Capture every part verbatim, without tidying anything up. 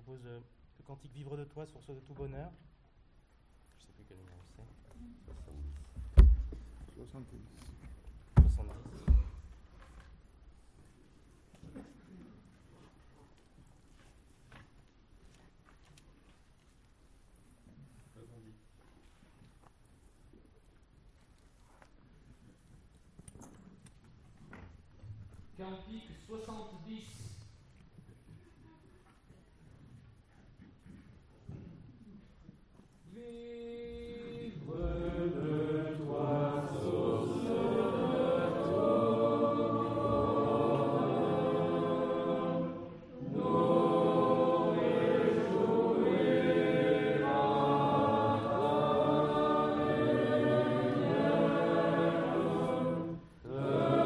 propose euh, le cantique Vivre de toi, source de tout bonheur. Je ne sais plus quel numéro c'est. soixante-dix. soixante-dix. Cantique soixante-dix. Vivre de toi, source de tout bonheur, nous réjouir à ta lumière.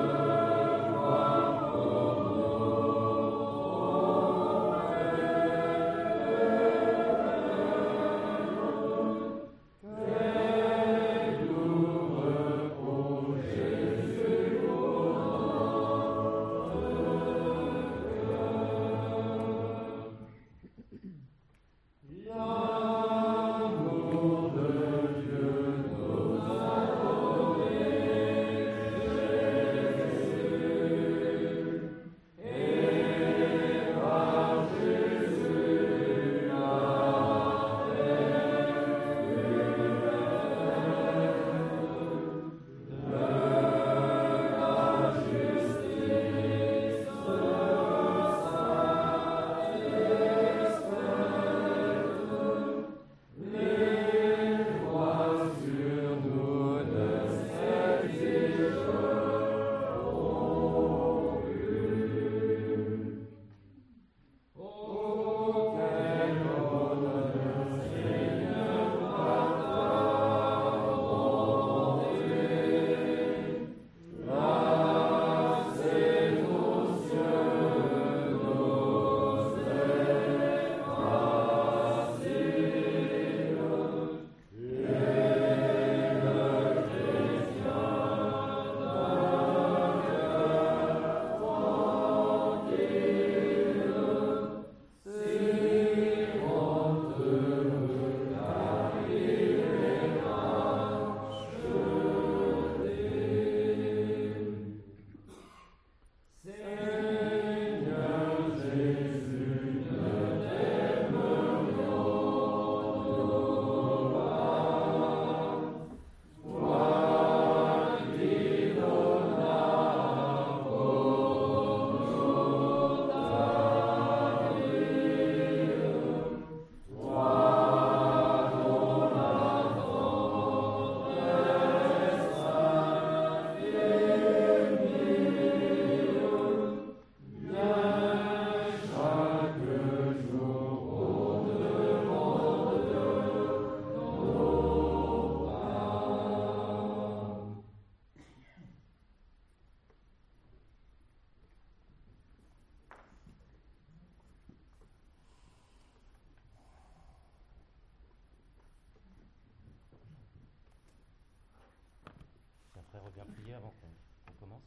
Frère revient prier avant qu'on qu'on commence.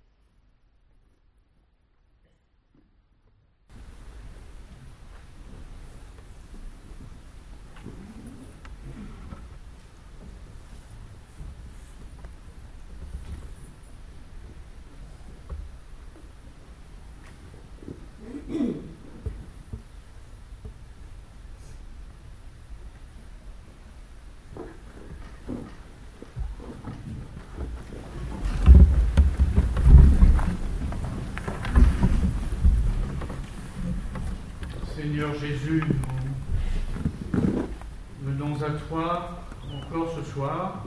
Seigneur Jésus, nous venons à toi encore ce soir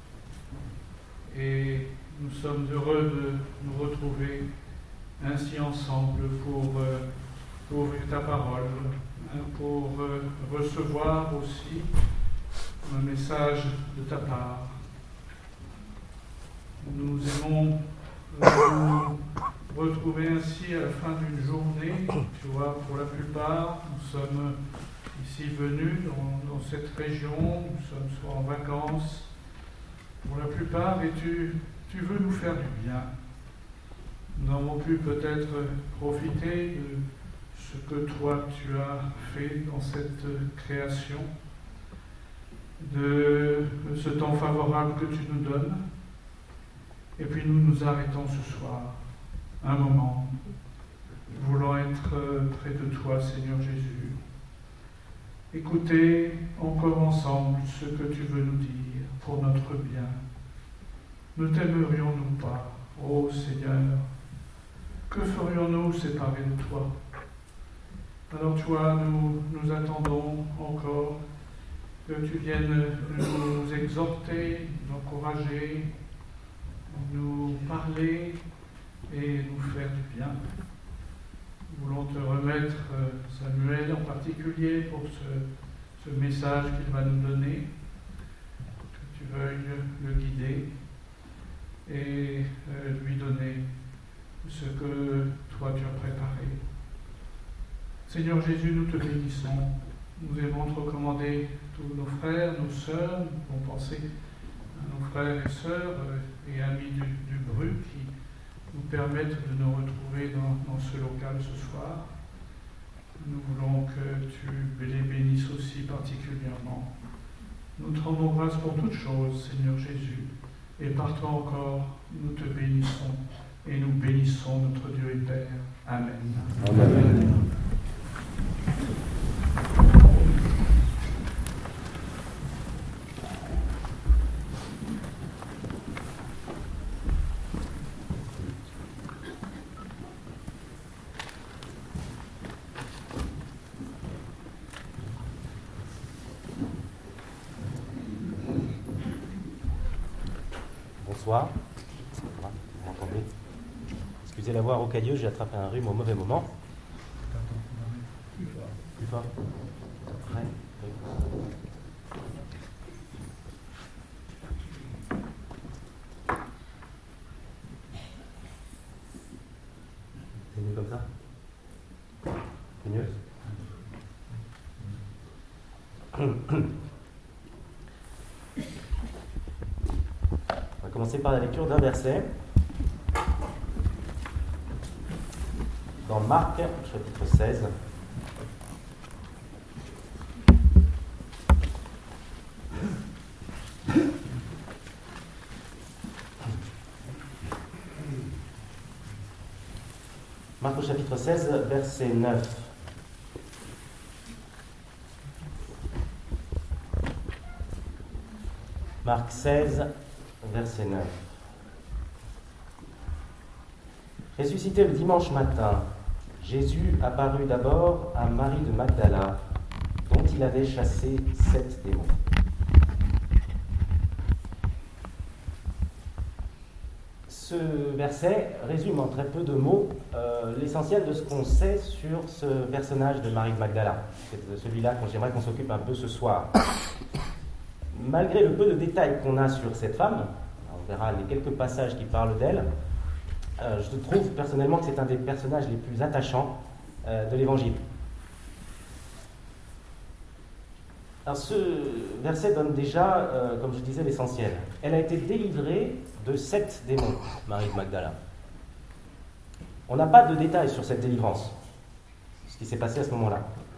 et nous sommes heureux de nous retrouver ainsi ensemble pour, euh, pour ouvrir ta parole, hein, pour euh, recevoir aussi un message de ta part. Nous aimons euh, nous retrouver ainsi à la fin d'une journée. Tu vois, pour la plupart, nous sommes ici venus dans, dans cette région, nous sommes soit en vacances, pour la plupart, et tu, tu veux nous faire du bien. Nous avons pu peut-être profiter de ce que toi tu as fait dans cette création, de ce temps favorable que tu nous donnes. Et puis nous nous arrêtons ce soir, un moment, voulant être près de toi, Seigneur Jésus. Écoutez encore ensemble ce que tu veux nous dire pour notre bien. Ne t'aimerions-nous pas, ô Seigneur? Que ferions-nous séparés de toi? Alors toi, nous, nous attendons encore que tu viennes nous exhorter, nous encourager, nous parler et nous faire du bien. Nous voulons te remettre Samuel en particulier pour ce, ce message qu'il va nous donner, que tu veuilles le guider et euh, lui donner ce que toi tu as préparé. Seigneur Jésus, nous te bénissons. Nous aimons te recommander tous nos frères, nos sœurs, nous pouvons penser à nos frères et sœurs et amis du, du Bru qui nous permettent de nous retrouver dans, dans ce local ce soir. Nous voulons que tu les bénisses aussi particulièrement. Nous te rendons grâce pour toutes choses, Seigneur Jésus, et par toi encore, nous te bénissons et nous bénissons notre Dieu et Père. Amen. Amen. Amen. Bonsoir. Vous m'entendez? Excusez la voix rocailleuse, j'ai attrapé un rhume au mauvais moment. Plus fort. Ouais. C'est mieux comme ça? C'est mieux? On va commencer par la lecture d'un verset dans Marc, chapitre seize. Marc au chapitre seize, verset neuf. Marc seize, verset neuf. Ressuscité le dimanche matin, Jésus apparut d'abord à Marie de Magdala, dont il avait chassé sept démons. Ce verset résume en très peu de mots euh, l'essentiel de ce qu'on sait sur ce personnage de Marie de Magdala. C'est celui-là que j'aimerais qu'on s'occupe un peu ce soir. Malgré le peu de détails qu'on a sur cette femme, on verra les quelques passages qui parlent d'elle, euh, je trouve personnellement que c'est un des personnages les plus attachants euh, de l'Évangile. Alors ce verset donne déjà, euh, comme je disais, l'essentiel. Elle a été délivrée de sept démons, Marie de Magdala. On n'a pas de détails sur cette délivrance, ce qui s'est passé à ce moment-là.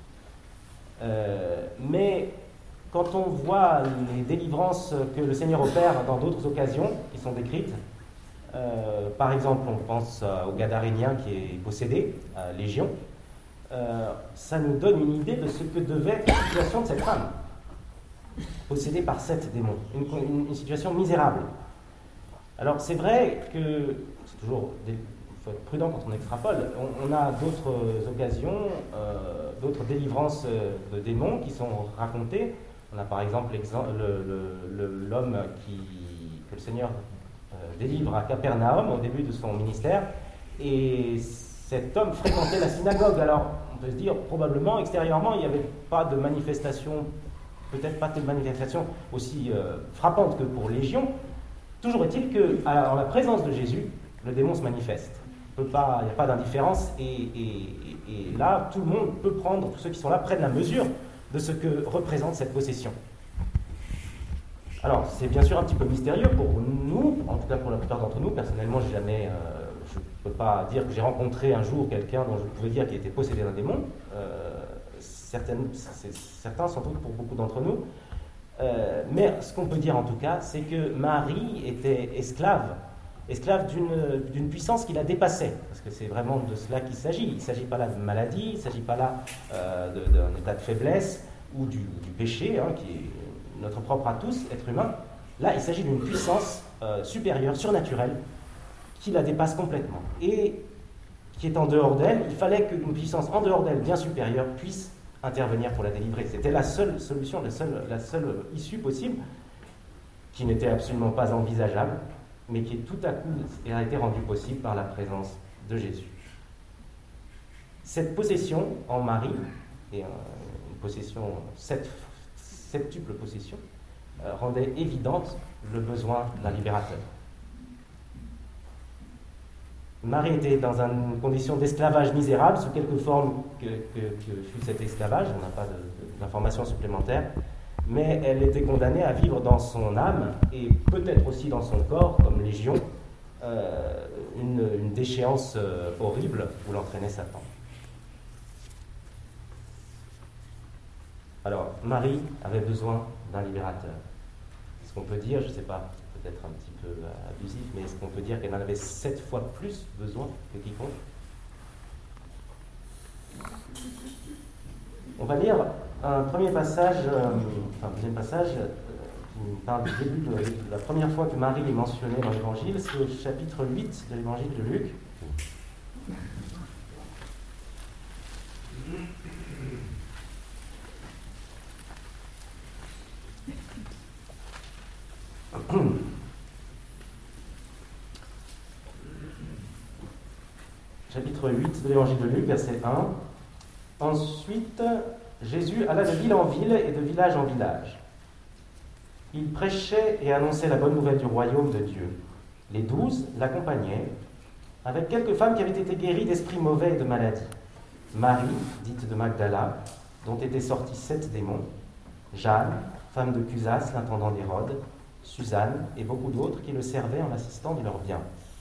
Euh, mais quand on voit les délivrances que le Seigneur opère dans d'autres occasions qui sont décrites, euh, par exemple, on pense au Gadarénien qui est possédé, à Légion, euh, ça nous donne une idée de ce que devait être la situation de cette femme, possédée par sept démons, une, une, une situation misérable. Alors c'est vrai que, c'est toujours, il faut être prudent quand on extrapole, on, on a d'autres occasions, euh, d'autres délivrances de démons qui sont racontées. On a par exemple l'homme qui, que le Seigneur euh, délivre à Capernaum au début de son ministère, et cet homme fréquentait la synagogue. Alors on peut se dire, probablement, extérieurement, il n'y avait pas de manifestation, peut-être pas de manifestation aussi euh, frappante que pour Légion. Toujours est-il qu'en la présence de Jésus, le démon se manifeste. Il n'y a pas d'indifférence, et, et, et là, tout le monde peut prendre, tous ceux qui sont là prennent la mesure de ce que représente cette possession. Alors, c'est bien sûr un petit peu mystérieux pour nous, en tout cas pour la plupart d'entre nous. Personnellement, j'ai jamais, euh, je ne peux pas dire que j'ai rencontré un jour quelqu'un dont je pouvais dire qu'il était possédé d'un démon. Euh, certaines, certains, sans doute pour beaucoup d'entre nous. Euh, mais ce qu'on peut dire en tout cas, c'est que Marie était esclave, esclave d'une, d'une puissance qui la dépassait. Parce que c'est vraiment de cela qu'il s'agit. Il ne s'agit pas là de maladie, il ne s'agit pas là euh, de, d'un état de faiblesse ou du, du péché, hein, qui est notre propre à tous, être humain. Là, il s'agit d'une puissance euh, supérieure, surnaturelle, qui la dépasse complètement. Et qui est en dehors d'elle, il fallait qu'une puissance en dehors d'elle, bien supérieure, puisse intervenir pour la délivrer. C'était la seule solution, la seule, la seule issue possible, qui n'était absolument pas envisageable, mais qui tout à coup a été rendue possible par la présence de Jésus. Cette possession en Marie, et une possession, sept, septuple possession, euh, rendait évidente le besoin d'un libérateur. Marie était dans une condition d'esclavage misérable, sous quelque forme que, que, que fut cet esclavage, on n'a pas de, de, d'informations supplémentaires, mais elle était condamnée à vivre dans son âme, et peut-être aussi dans son corps, comme légion, euh, une, une déchéance euh, horrible où l'entraînait Satan. Alors, Marie avait besoin d'un libérateur. Est-ce qu'on peut dire, je ne sais pas, peut-être un petit peu abusif, mais est-ce qu'on peut dire qu'elle en avait sept fois plus besoin que quiconque? On va lire un premier passage, euh, enfin un deuxième passage, euh, qui parle du début de, de la première fois que Marie est mentionnée dans l'Évangile, c'est au chapitre huit de l'Évangile de Luc. Chapitre huit de l'Évangile de Luc, verset un. Ensuite, Jésus alla de ville en ville et de village en village. Il prêchait et annonçait la bonne nouvelle du royaume de Dieu. Les douze l'accompagnaient, avec quelques femmes qui avaient été guéries d'esprits mauvais et de maladies. Marie, dite de Magdala, dont étaient sortis sept démons, Jeanne, femme de Cusas, l'intendant d'Hérode, Suzanne et beaucoup d'autres qui le servaient en assistant de leurs biens.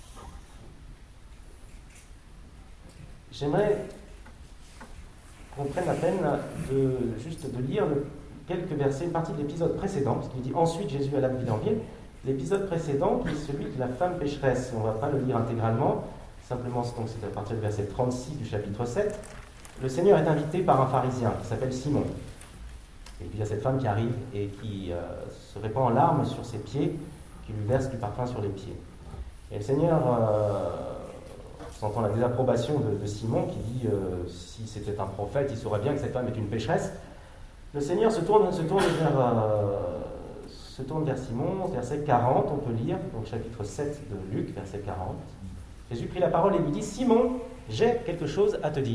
J'aimerais qu'on prenne la peine de, juste de lire le, quelques versets, une partie de l'épisode précédent, parce qu'il dit « Ensuite Jésus alla de ville en ville ». L'épisode précédent, qui est celui de la femme pécheresse. On ne va pas le lire intégralement, simplement donc c'est à partir du verset trente-six du chapitre sept. Le Seigneur est invité par un pharisien qui s'appelle Simon. Et puis il y a cette femme qui arrive et qui euh, se répand en larmes sur ses pieds, qui lui verse du parfum sur les pieds. Et le Seigneur, euh, sentant la désapprobation de, de Simon, qui dit euh, si c'était un prophète, il saurait bien que cette femme est une pécheresse, le Seigneur se tourne, se tourne, vers, euh, se tourne vers Simon, verset quarante, on peut lire, donc chapitre sept de Luc, verset quarante. Jésus prit la parole et lui dit « Simon, j'ai quelque chose à te dire. »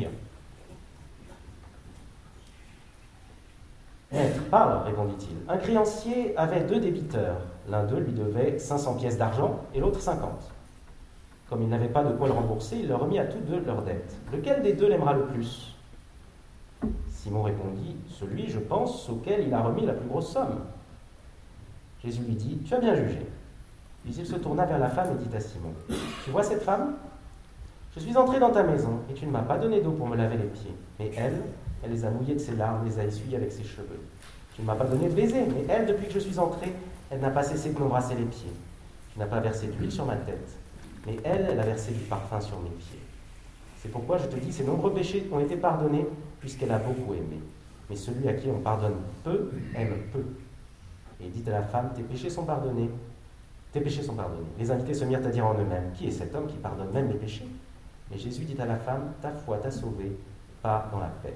« Maître, parle, répondit-il. Un créancier avait deux débiteurs. L'un d'eux lui devait cinq cents pièces d'argent et l'autre cinquante. Comme il n'avait pas de quoi le rembourser, il leur remit à tous deux leur dette. Lequel des deux l'aimera le plus ? Simon répondit, celui, je pense, auquel il a remis la plus grosse somme. Jésus lui dit, tu as bien jugé. Puis il se tourna vers la femme et dit à Simon, tu vois cette femme ? Je suis entré dans ta maison et tu ne m'as pas donné d'eau pour me laver les pieds. Mais elle, elle les a mouillés de ses larmes, les a essuyés avec ses cheveux. Tu ne m'as pas donné de baiser, mais elle, depuis que je suis entré, elle n'a pas cessé de m'embrasser les pieds. Tu n'as pas versé d'huile sur ma tête, mais elle, elle a versé du parfum sur mes pieds. C'est pourquoi je te dis, ses nombreux péchés ont été pardonnés, puisqu'elle a beaucoup aimé. Mais celui à qui on pardonne peu, aime peu. Et il dit à la femme, tes péchés sont pardonnés. Tes péchés sont pardonnés. Les invités se mirent à dire en eux-mêmes, qui est cet homme qui pardonne même les péchés ? Mais Jésus dit à la femme, ta foi t'a sauvée, pars dans la paix.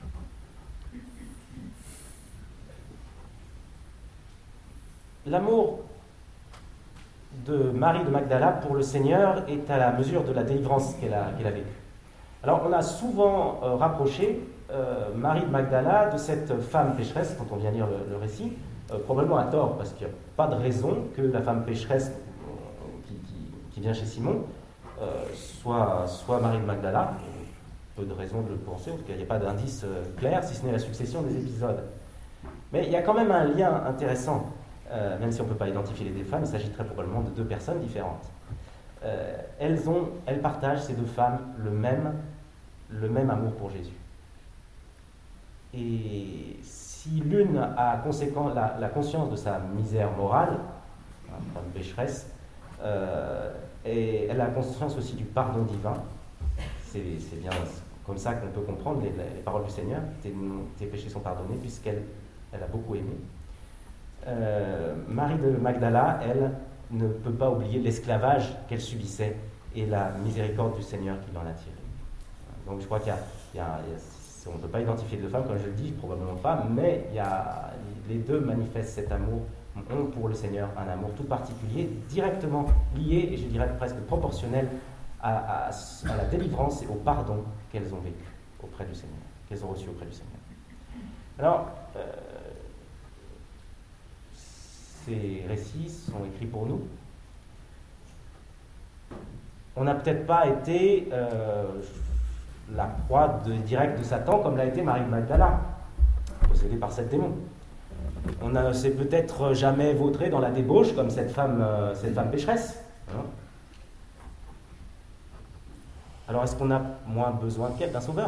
L'amour de Marie de Magdala pour le Seigneur est à la mesure de la délivrance qu'elle a, qu'elle a vécue. Alors, on a souvent euh, rapproché euh, Marie de Magdala de cette femme pécheresse, quand on vient lire le, le récit, euh, probablement à tort, parce qu'il n'y a pas de raison que la femme pécheresse euh, qui, qui, qui vient chez Simon euh, soit, soit Marie de Magdala. Peu de raison de le penser, en tout cas, il n'y a pas d'indice euh, clair, si ce n'est la succession des épisodes. Mais il y a quand même un lien intéressant. Euh, même si on ne peut pas identifier les deux femmes, il s'agit très probablement de deux personnes différentes. euh, elles, ont, elles partagent, ces deux femmes, le même, le même amour pour Jésus. Et si l'une a conséquent, la, la conscience de sa misère morale, hein, femme pécheresse, euh, et elle a conscience aussi du pardon divin, c'est, c'est bien comme ça qu'on peut comprendre les, les paroles du Seigneur, tes, tes péchés sont pardonnés, puisqu'elle elle a beaucoup aimé. Euh, Marie de Magdala, elle, ne peut pas oublier l'esclavage qu'elle subissait et la miséricorde du Seigneur qui l'en a tirée. Donc je crois qu'il y a, il y a, il y a on ne peut pas identifier deux femmes, comme je le dis, probablement pas, mais il y a, les deux manifestent cet amour, ont pour le Seigneur un amour tout particulier, directement lié, et je dirais presque proportionnel à, à, à la délivrance et au pardon qu'elles ont vécu auprès du Seigneur, qu'elles ont reçu auprès du Seigneur. Alors, euh, ces récits sont écrits pour nous. On n'a peut-être pas été euh, la proie de, directe de Satan comme l'a été Marie de Magdala, possédée par sept démons. On ne s'est peut-être jamais vautré dans la débauche comme cette femme, euh, cette femme pécheresse. Hein. Alors est-ce qu'on a moins besoin qu'elle d'un sauveur?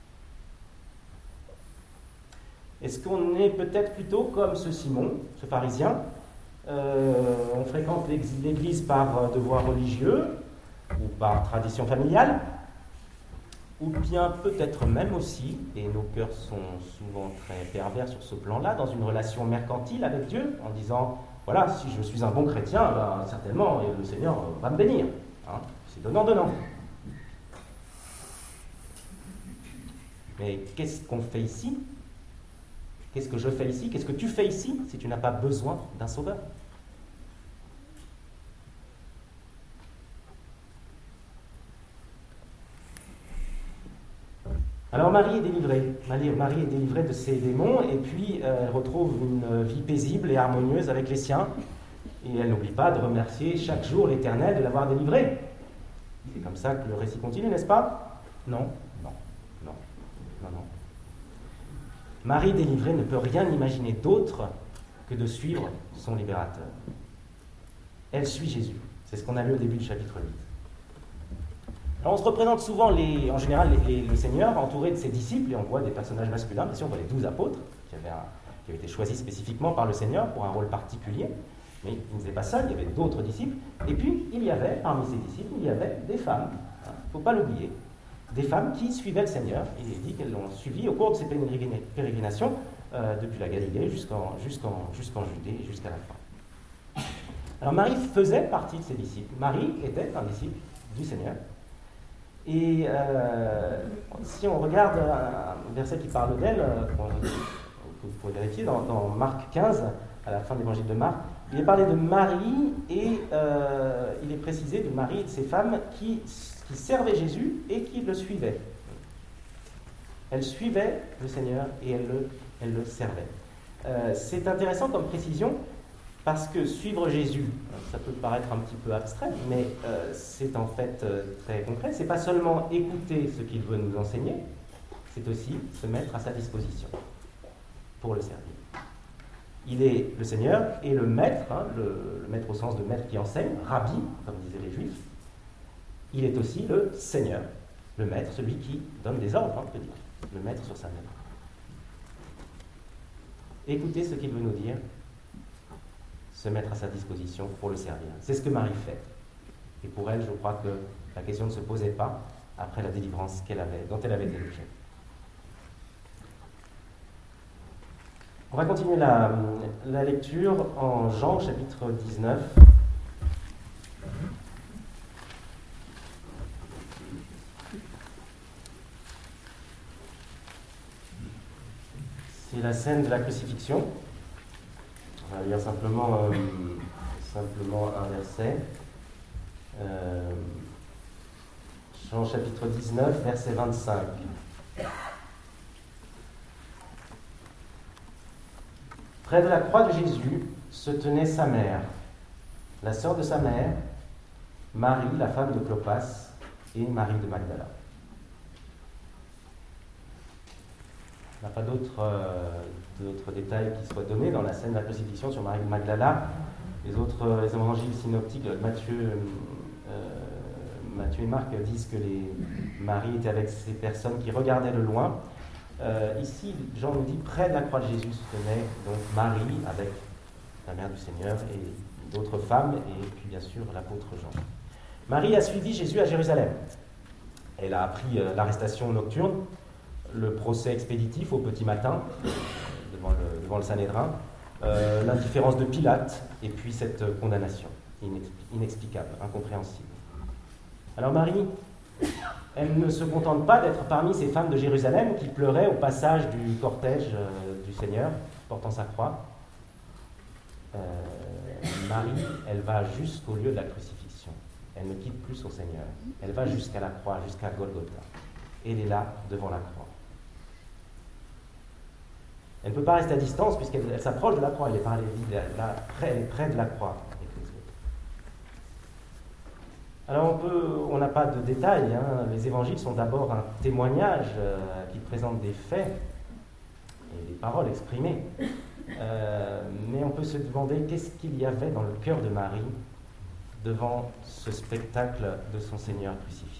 Est-ce qu'on est peut-être plutôt comme ce Simon, ce pharisien? euh, On fréquente l'église par devoir religieux ou par tradition familiale, ou bien peut-être même aussi, et nos cœurs sont souvent très pervers sur ce plan-là, dans une relation mercantile avec Dieu, en disant, voilà, si je suis un bon chrétien, ben, certainement le Seigneur va me bénir. Hein, c'est donnant-donnant. Mais qu'est-ce qu'on fait ici? Qu'est-ce que je fais ici? Qu'est-ce que tu fais ici si tu n'as pas besoin d'un sauveur? Alors Marie est délivrée. Marie est délivrée de ses démons et puis euh, elle retrouve une vie paisible et harmonieuse avec les siens. Et elle n'oublie pas de remercier chaque jour l'Éternel de l'avoir délivrée. C'est comme ça que le récit continue, n'est-ce pas? Non, non, non, non, non. Marie délivrée ne peut rien imaginer d'autre que de suivre son libérateur. Elle suit Jésus. C'est ce qu'on a lu au début du chapitre huit. Alors on se représente souvent, les, en général, les, les, le Seigneur entouré de ses disciples, et on voit des personnages masculins, bien sûr, on voit les douze apôtres, qui avaient, un, qui avaient été choisis spécifiquement par le Seigneur pour un rôle particulier, mais il n'était pas seul, il y avait d'autres disciples, et puis il y avait, parmi ces disciples, il y avait des femmes, il hein, ne faut pas l'oublier, des femmes qui suivaient le Seigneur, il est dit qu'elles l'ont suivi au cours de ces pérégrinations, euh, depuis la Galilée jusqu'en, jusqu'en, jusqu'en Judée, jusqu'à la fin. Alors Marie faisait partie de ces disciples, Marie était un disciple du Seigneur. Et euh, si on regarde un verset qui parle d'elle, que vous pouvez vérifier, dans, dans Marc quinze, à la fin de l'évangile de Marc, il est parlé de Marie et euh, il est précisé de Marie et de ces femmes qui, qui servaient Jésus et qui le suivaient. Elles suivaient le Seigneur et elles le, elles le servaient. Euh, c'est intéressant comme précision, parce que suivre Jésus, ça peut paraître un petit peu abstrait, mais euh, c'est en fait euh, très concret. C'est pas seulement écouter ce qu'il veut nous enseigner, c'est aussi se mettre à sa disposition pour le servir. Il est le Seigneur et le maître, hein, le, le maître au sens de maître qui enseigne, rabbi, comme disaient les Juifs. Il est aussi le Seigneur, le maître, celui qui donne des ordres, hein, on peut dire, le maître sur sa main. Écoutez ce qu'il veut nous dire, se mettre à sa disposition pour le servir. C'est ce que Marie fait. Et pour elle, je crois que la question ne se posait pas après la délivrance qu'elle avait, dont elle avait été l'objet. On va continuer la, la lecture en Jean, chapitre dix-neuf. C'est la scène de la crucifixion. On va lire simplement, euh, simplement un verset. Euh, Jean chapitre dix-neuf, verset vingt-cinq. Près de la croix de Jésus se tenait sa mère, la sœur de sa mère, Marie, la femme de Clopas, et Marie de Magdala. Il n'y a pas d'autres, euh, d'autres détails qui soient donnés dans la scène de la crucifixion sur Marie de Magdala. Les autres les évangiles synoptiques, Matthieu, euh, Matthieu et Marc disent que les Marie était avec ces personnes qui regardaient de loin. Euh, ici, Jean nous dit près de la croix de Jésus se tenait donc Marie avec la mère du Seigneur et d'autres femmes et puis bien sûr l'apôtre Jean. Marie a suivi Jésus à Jérusalem. Elle a appris euh, l'arrestation nocturne, le procès expéditif au petit matin devant le, devant le Sanhédrin, euh, l'indifférence de Pilate et puis cette euh, condamnation inexplicable, incompréhensible. Alors Marie, elle ne se contente pas d'être parmi ces femmes de Jérusalem qui pleuraient au passage du cortège euh, du Seigneur portant sa croix. Euh, Marie, elle va jusqu'au lieu de la crucifixion. Elle ne quitte plus son Seigneur. Elle va jusqu'à la croix, jusqu'à Golgotha. Et elle est là, devant la croix. Elle ne peut pas rester à distance puisqu'elle elle s'approche de la croix. Elle est, par les, là, près, elle est près de la croix. Alors on peut, on n'a pas de détails. Hein. Les évangiles sont d'abord un témoignage euh, qui présente des faits et des paroles exprimées. Euh, mais on peut se demander qu'est-ce qu'il y avait dans le cœur de Marie devant ce spectacle de son Seigneur crucifié.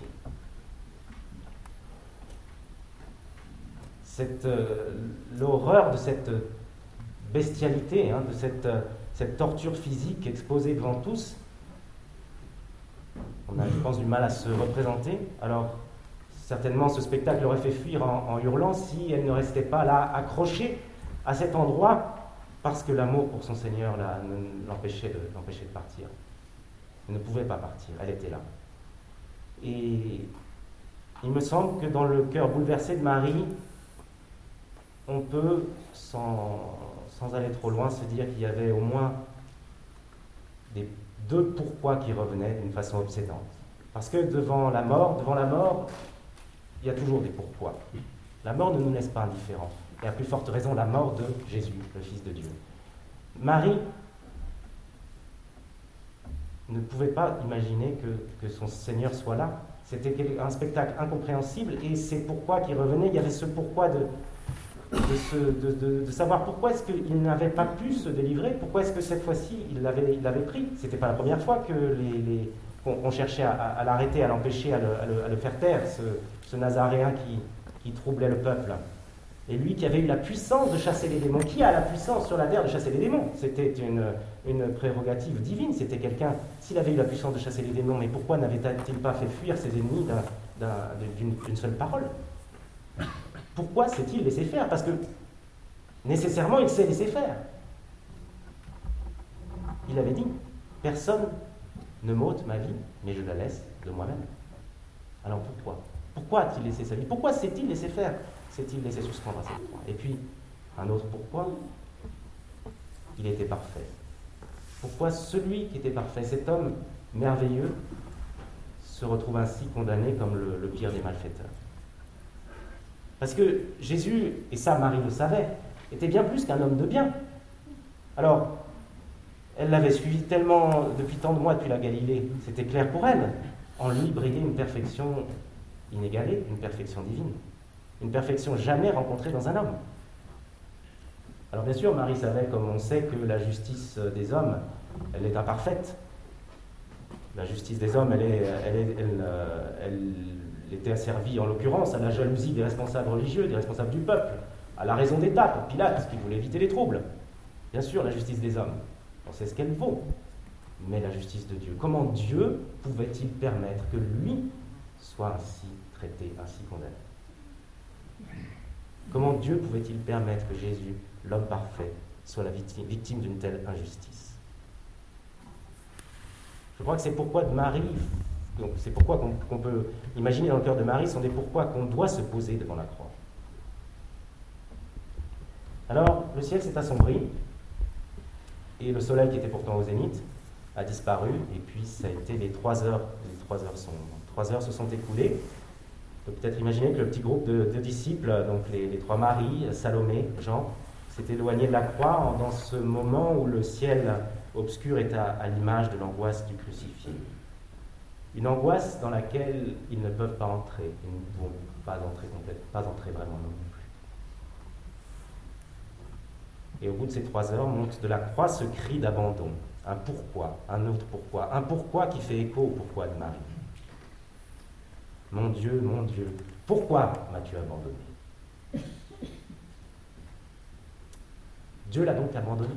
Cette, euh, l'horreur de cette bestialité, hein, de cette, euh, cette torture physique exposée devant tous, on a, je pense, du mal à se représenter. Alors, certainement, ce spectacle aurait fait fuir en, en hurlant si elle ne restait pas là, accrochée à cet endroit, parce que l'amour pour son Seigneur là, l'empêchait de, l'empêchait de partir. Elle ne pouvait pas partir, elle était là. Et il me semble que dans le cœur bouleversé de Marie, on peut, sans, sans aller trop loin, se dire qu'il y avait au moins des deux pourquoi qui revenaient d'une façon obsédante. Parce que devant la mort, devant la mort, il y a toujours des pourquoi. La mort ne nous laisse pas indifférents. Et à plus forte raison, la mort de Jésus, le Fils de Dieu. Marie ne pouvait pas imaginer que, que son Seigneur soit là. C'était un spectacle incompréhensible et c'est pourquoi qui revenait. Il y avait ce pourquoi de, de, ce, de, de, de savoir pourquoi est-ce qu'il n'avait pas pu se délivrer, pourquoi est-ce que cette fois-ci il l'avait, il l'avait pris. C'était pas la première fois que les, les, qu'on, qu'on cherchait à, à l'arrêter, à l'empêcher, à le, à le, à le faire taire, ce, ce Nazaréen qui, qui troublait le peuple. Et lui qui avait eu la puissance de chasser les démons. Qui a la puissance sur la terre de chasser les démons? C'était une, une prérogative divine. C'était quelqu'un, s'il avait eu la puissance de chasser les démons, mais pourquoi n'avait-il pas fait fuir ses ennemis d'un, d'un, d'une, d'une seule parole? Pourquoi s'est-il laissé faire? Parce que nécessairement, il s'est laissé faire. Il avait dit, personne ne m'ôte ma vie, mais je la laisse de moi-même. Alors pourquoi? Pourquoi a-t-il laissé sa vie? Pourquoi s'est-il laissé faire? S'est-il laissé suspendre à cette croix? Et puis, un autre pourquoi? Il était parfait. Pourquoi celui qui était parfait, cet homme merveilleux, se retrouve ainsi condamné comme le, le pire des malfaiteurs? Parce que Jésus, et ça Marie le savait, était bien plus qu'un homme de bien. Alors, elle l'avait suivi tellement depuis tant de mois depuis la Galilée, c'était clair pour elle. En lui brillait une perfection inégalée, une perfection divine. Une perfection jamais rencontrée dans un homme. Alors bien sûr, Marie savait, comme on sait, que la justice des hommes, elle est imparfaite. La justice des hommes, elle, est, elle, est, elle, elle, elle était asservie, en l'occurrence, à la jalousie des responsables religieux, des responsables du peuple, à la raison d'État, pour Pilate, qui voulait éviter les troubles. Bien sûr, la justice des hommes, on sait ce qu'elle vaut. Mais la justice de Dieu, comment Dieu pouvait-il permettre que lui soit ainsi traité, ainsi condamné? Comment Dieu pouvait-il permettre que Jésus, l'homme parfait, soit la victime, victime d'une telle injustice? Je crois que c'est pourquoi de Marie, donc c'est pourquoi qu'on, qu'on peut imaginer dans le cœur de Marie, sont des pourquoi qu'on doit se poser devant la croix. Alors, le ciel s'est assombri, et le soleil qui était pourtant au zénith a disparu, et puis ça a été les trois heures, les trois heures sombres. Trois heures se sont écoulées. On peut peut-être imaginer que le petit groupe de, de disciples, donc les, les trois Marie, Salomé, Jean, s'est éloigné de la croix dans ce moment où le ciel obscur est à, à l'image de l'angoisse du crucifié. Une angoisse dans laquelle ils ne peuvent pas entrer, ils ne vont pas entrer complètement, pas entrer vraiment non plus. Et au bout de ces trois heures, monte de la croix ce cri d'abandon, un pourquoi, un autre pourquoi, un pourquoi qui fait écho au pourquoi de Marie. Mon Dieu, mon Dieu, pourquoi m'as-tu abandonné? Dieu l'a donc abandonné.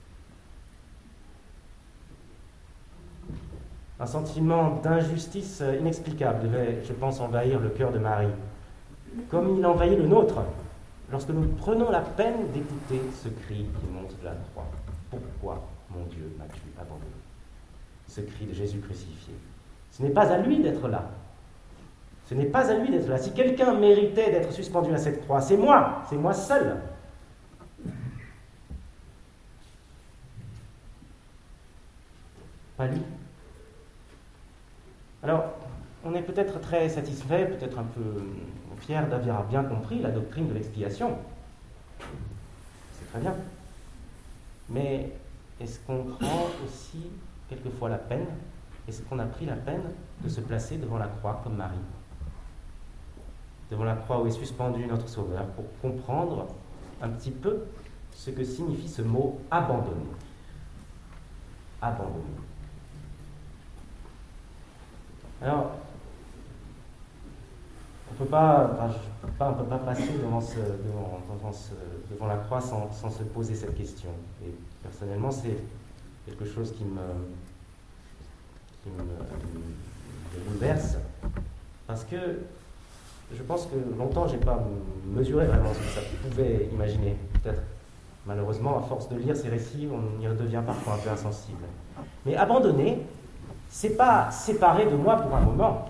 Un sentiment d'injustice inexplicable devait, je pense, envahir le cœur de Marie, comme il envahit le nôtre, lorsque nous prenons la peine d'écouter ce cri qui monte de la croix. Pourquoi, mon Dieu, m'as-tu abandonné? Ce cri de Jésus crucifié. Ce n'est pas à lui d'être là. Ce n'est pas à lui d'être là. Si quelqu'un méritait d'être suspendu à cette croix, c'est moi, c'est moi seul. Pas lui. Alors, on est peut-être très satisfait, peut-être un peu fier d'avoir bien compris la doctrine de l'expiation. C'est très bien. Mais est-ce qu'on prend aussi quelquefois la peine, est-ce qu'on a pris la peine de se placer devant la croix comme Marie, devant la croix où est suspendu notre Sauveur, pour comprendre un petit peu ce que signifie ce mot « abandonner ». Abandonner. Alors, on peut pas, enfin, je peux pas, on ne peut pas passer devant, ce, devant, devant, ce, devant la croix sans, sans se poser cette question. Et personnellement, c'est quelque chose qui me, qui me, me bouleverse, parce que je pense que longtemps, je n'ai pas mesuré vraiment ce que ça pouvait imaginer. Peut-être, malheureusement, à force de lire ces récits, on y devient parfois un peu insensible. Mais abandonner, c'est pas séparé de moi pour un moment.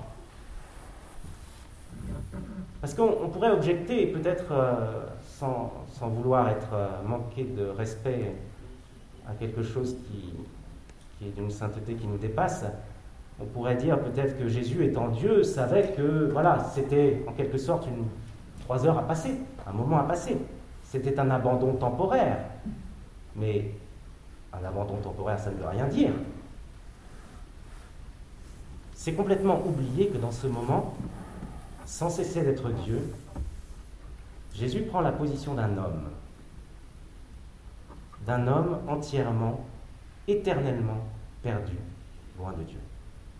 Parce qu'on on pourrait objecter, peut-être euh, sans, sans vouloir être euh, manqué de respect à quelque chose qui, qui est d'une sainteté qui nous dépasse, on pourrait dire peut-être que Jésus, étant Dieu, savait que voilà, c'était en quelque sorte une trois heures à passer, un moment à passer. C'était un abandon temporaire. Mais un abandon temporaire, ça ne veut rien dire. C'est complètement oublié que dans ce moment, sans cesser d'être Dieu, Jésus prend la position d'un homme, d'un homme entièrement, éternellement perdu, loin de Dieu.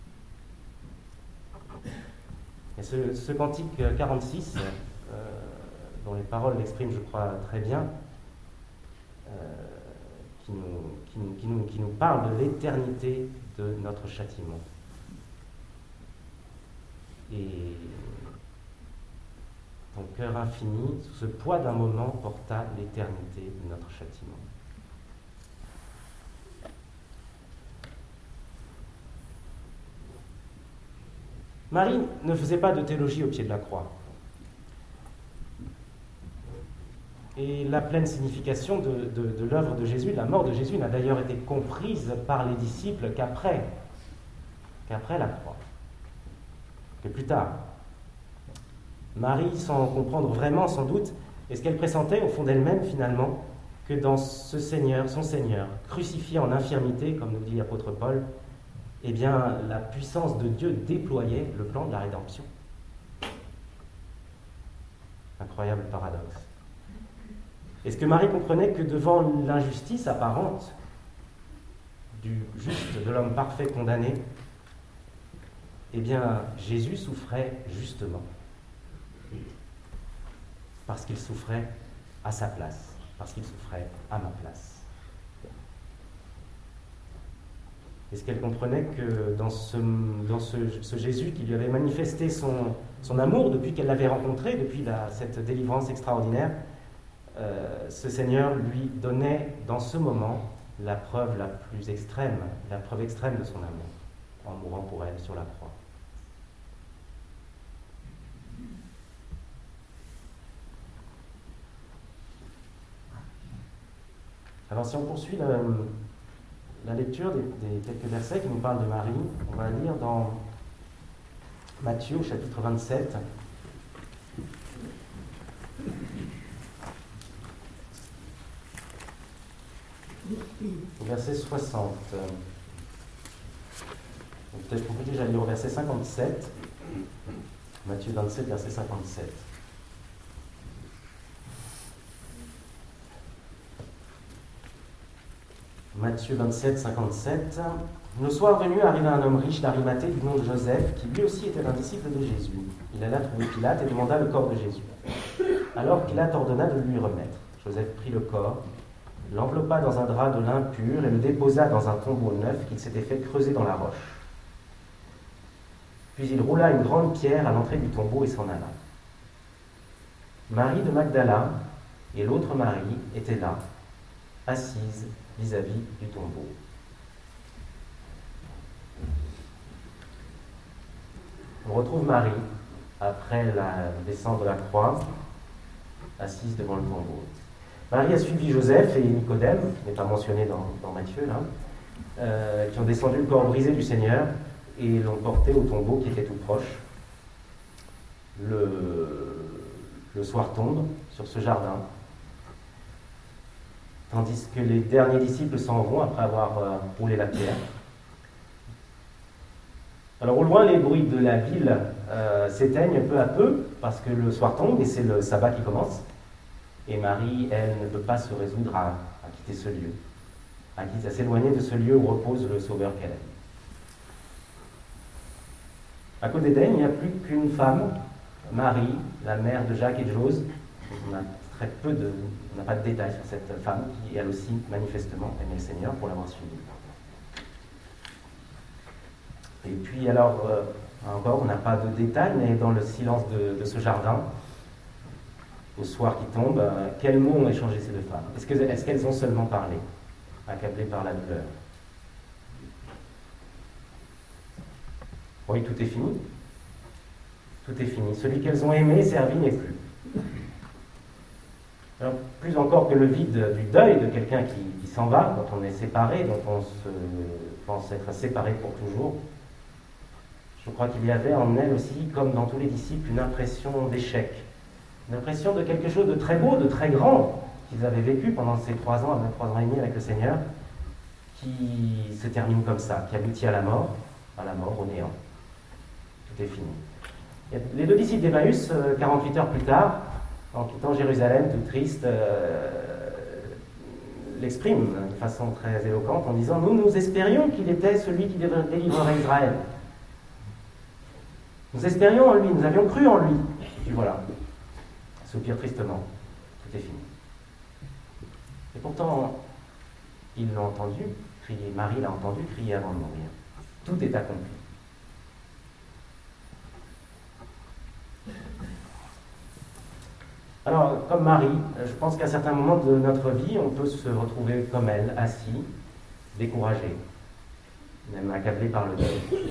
Et ce, ce cantique quarante-six, euh, dont les paroles l'expriment, je crois, très bien, euh, qui, nous, qui, nous, qui, nous, qui nous parle de l'éternité de notre châtiment. Et ton cœur infini, sous ce poids d'un moment, porta l'éternité de notre châtiment. Marie ne faisait pas de théologie au pied de la croix. Et la pleine signification de, de, de l'œuvre de Jésus, de la mort de Jésus, n'a d'ailleurs été comprise par les disciples qu'après, qu'après la croix. Que plus tard. Marie, sans comprendre vraiment sans doute, est-ce qu'elle pressentait au fond d'elle-même finalement que dans ce Seigneur, son Seigneur, crucifié en infirmité, comme nous dit l'apôtre Paul, eh bien la puissance de Dieu déployait le plan de la rédemption. Incroyable paradoxe. Est-ce que Marie comprenait que devant l'injustice apparente du juste, de l'homme parfait condamné, eh bien, Jésus souffrait justement, parce qu'il souffrait à sa place, parce qu'il souffrait à ma place. Est-ce qu'elle comprenait que dans ce, dans ce, ce Jésus qui lui avait manifesté son, son amour depuis qu'elle l'avait rencontré, depuis la, cette délivrance extraordinaire, euh, ce Seigneur lui donnait dans ce moment la preuve la plus extrême, la preuve extrême de son amour, en mourant pour elle sur la croix. Alors si on poursuit la, la lecture des, des quelques versets qui nous parlent de Marie, on va lire dans Matthieu au chapitre vingt-sept. Au verset soixante. Peut-être qu'on peut déjà lire au verset cinquante-sept. Matthieu vingt-sept, verset cinquante-sept. Matthieu vingt-sept, cinquante-sept. Le soir venu, arriva un homme riche d'Arimathée du nom de Joseph, qui lui aussi était un disciple de Jésus. Il alla trouver Pilate et demanda le corps de Jésus. Alors Pilate ordonna de lui remettre. Joseph prit le corps, l'enveloppa dans un drap de lin pur et le déposa dans un tombeau neuf qu'il s'était fait creuser dans la roche. Puis il roula une grande pierre à l'entrée du tombeau et s'en alla. Marie de Magdala et l'autre Marie étaient là, assises vis-à-vis du tombeau. On retrouve Marie, après la descente de la croix, assise devant le tombeau. Marie a suivi Joseph et Nicodème, qui n'est pas mentionné dans, dans Matthieu, là, euh, qui ont descendu le corps brisé du Seigneur et l'ont porté au tombeau qui était tout proche. Le, le soir tombe sur ce jardin, tandis que les derniers disciples s'en vont après avoir euh, roulé la pierre. Alors au loin, les bruits de la ville euh, s'éteignent peu à peu, parce que le soir tombe et c'est le sabbat qui commence. Et Marie, elle, ne peut pas se résoudre à, à quitter ce lieu, à, quitter, à s'éloigner de ce lieu où repose le Sauveur qu'elle aime. À côté d'elle, il n'y a plus qu'une femme, Marie, la mère de Jacques et de Jose. On a très peu de, on n'a pas de détails sur cette femme qui, elle aussi, manifestement, aimait le Seigneur pour l'avoir suivi. Et puis alors, euh, encore, on n'a pas de détails, mais dans le silence de, de ce jardin, au soir qui tombe, euh, quels mots ont échangé ces deux femmes? Est-ce que, est-ce qu'elles ont seulement parlé, accablées par la douleur? Oui, tout est fini. Tout est fini. Celui qu'elles ont aimé, servi, n'est plus. Alors, plus encore que le vide du deuil de quelqu'un qui, qui s'en va, quand on est séparé, dont on se pense être séparé pour toujours, je crois qu'il y avait en elle aussi, comme dans tous les disciples, une impression d'échec. Une impression de quelque chose de très beau, de très grand, qu'ils avaient vécu pendant ces trois ans, trois ans et demi avec le Seigneur, qui se termine comme ça, qui aboutit à la mort, à la mort, au néant. Tout est fini. Les deux disciples d'Emmaüs, quarante-huit heures plus tard, en quittant Jérusalem, tout triste, euh, l'expriment de façon très éloquente en disant « Nous, nous espérions qu'il était celui qui délivrerait Israël. Nous espérions en lui, nous avions cru en lui. » Et puis voilà, soupire tristement, tout est fini. Et pourtant, ils l'ont entendu crier, Marie l'a entendu crier avant de mourir. Tout est accompli. Alors, comme Marie, je pense qu'à certains moments de notre vie, on peut se retrouver comme elle, assis, découragé, même accablé par le deuil.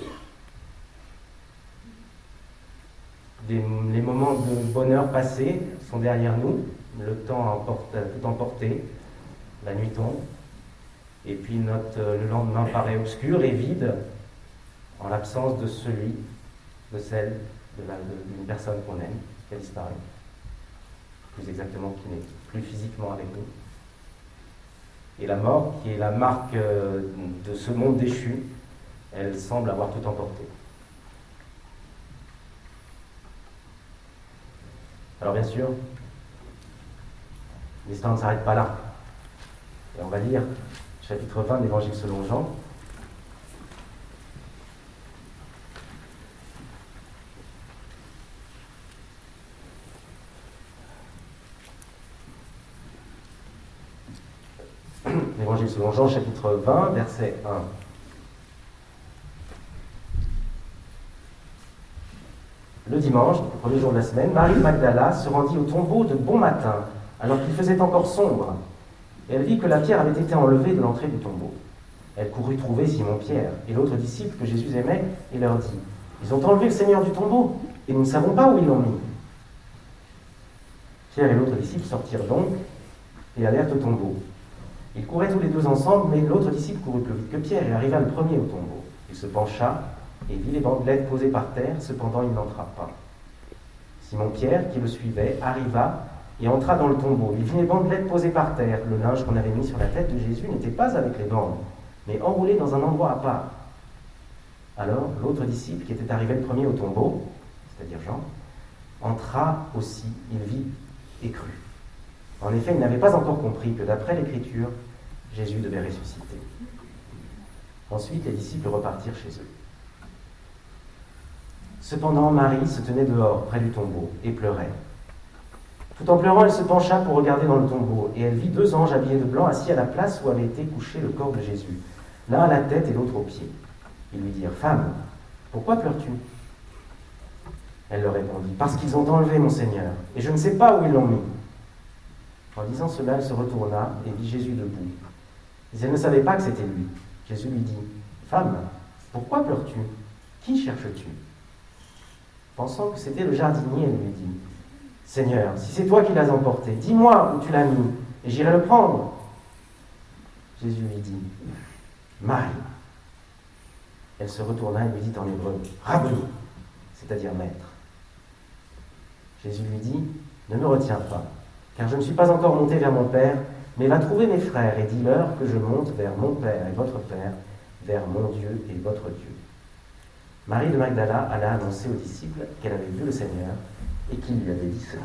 Des, les moments de bonheur passés sont derrière nous, le temps emporte, tout emporté, la nuit tombe, et puis notre, le lendemain paraît obscur et vide en l'absence de celui, de celle, de la, de, d'une personne qu'on aime, qui a disparu. Plus exactement, qui n'est plus physiquement avec nous. Et la mort, qui est la marque de ce monde déchu, elle semble avoir tout emporté. Alors bien sûr, l'histoire ne s'arrête pas là. Et on va lire chapitre vingt de l'Évangile selon Jean. L'Évangile selon Jean, chapitre vingt, verset un. Le dimanche, le premier jour de la semaine, Marie de Magdala se rendit au tombeau de bon matin, alors qu'il faisait encore sombre, et elle vit que la pierre avait été enlevée de l'entrée du tombeau. Elle courut trouver Simon-Pierre et l'autre disciple que Jésus aimait, et leur dit « Ils ont enlevé le Seigneur du tombeau, et nous ne savons pas où ils l'ont mis. » Pierre et l'autre disciple sortirent donc et allèrent au tombeau. Ils couraient tous les deux ensemble, mais l'autre disciple courut plus vite que Pierre et arriva le premier au tombeau. Il se pencha et vit les bandelettes posées par terre, cependant il n'entra pas. Simon-Pierre, qui le suivait, arriva et entra dans le tombeau. Il vit les bandelettes posées par terre. Le linge qu'on avait mis sur la tête de Jésus n'était pas avec les bandes, mais enroulé dans un endroit à part. Alors l'autre disciple, qui était arrivé le premier au tombeau, c'est-à-dire Jean, entra aussi, il vit et crut. En effet, il n'avait pas encore compris que d'après l'Écriture, Jésus devait ressusciter. Ensuite, les disciples repartirent chez eux. Cependant, Marie se tenait dehors, près du tombeau, et pleurait. Tout en pleurant, elle se pencha pour regarder dans le tombeau, et elle vit deux anges habillés de blanc assis à la place où avait été couché le corps de Jésus, l'un à la tête et l'autre aux pieds. Ils lui dirent « Femme, pourquoi pleures-tu » Elle leur répondit « Parce qu'ils ont enlevé mon Seigneur, et je ne sais pas où ils l'ont mis. » En disant cela, elle se retourna et vit Jésus debout. Mais elle ne savait pas que c'était lui. Jésus lui dit « Femme, pourquoi pleures-tu? Qui cherches-tu » Pensant que c'était le jardinier, elle lui dit « Seigneur, si c'est toi qui l'as emporté, dis-moi où tu l'as mis, et j'irai le prendre. » Jésus lui dit « Marie. » Elle se retourna et lui dit en hébreu « Rabboni », c'est-à-dire maître. Jésus lui dit « Ne me retiens pas, car je ne suis pas encore monté vers mon Père, mais va trouver mes frères et dis-leur que je monte vers mon Père et votre Père, vers mon Dieu et votre Dieu. » Marie de Magdala alla annoncer aux disciples qu'elle avait vu le Seigneur et qu'il lui avait dit cela.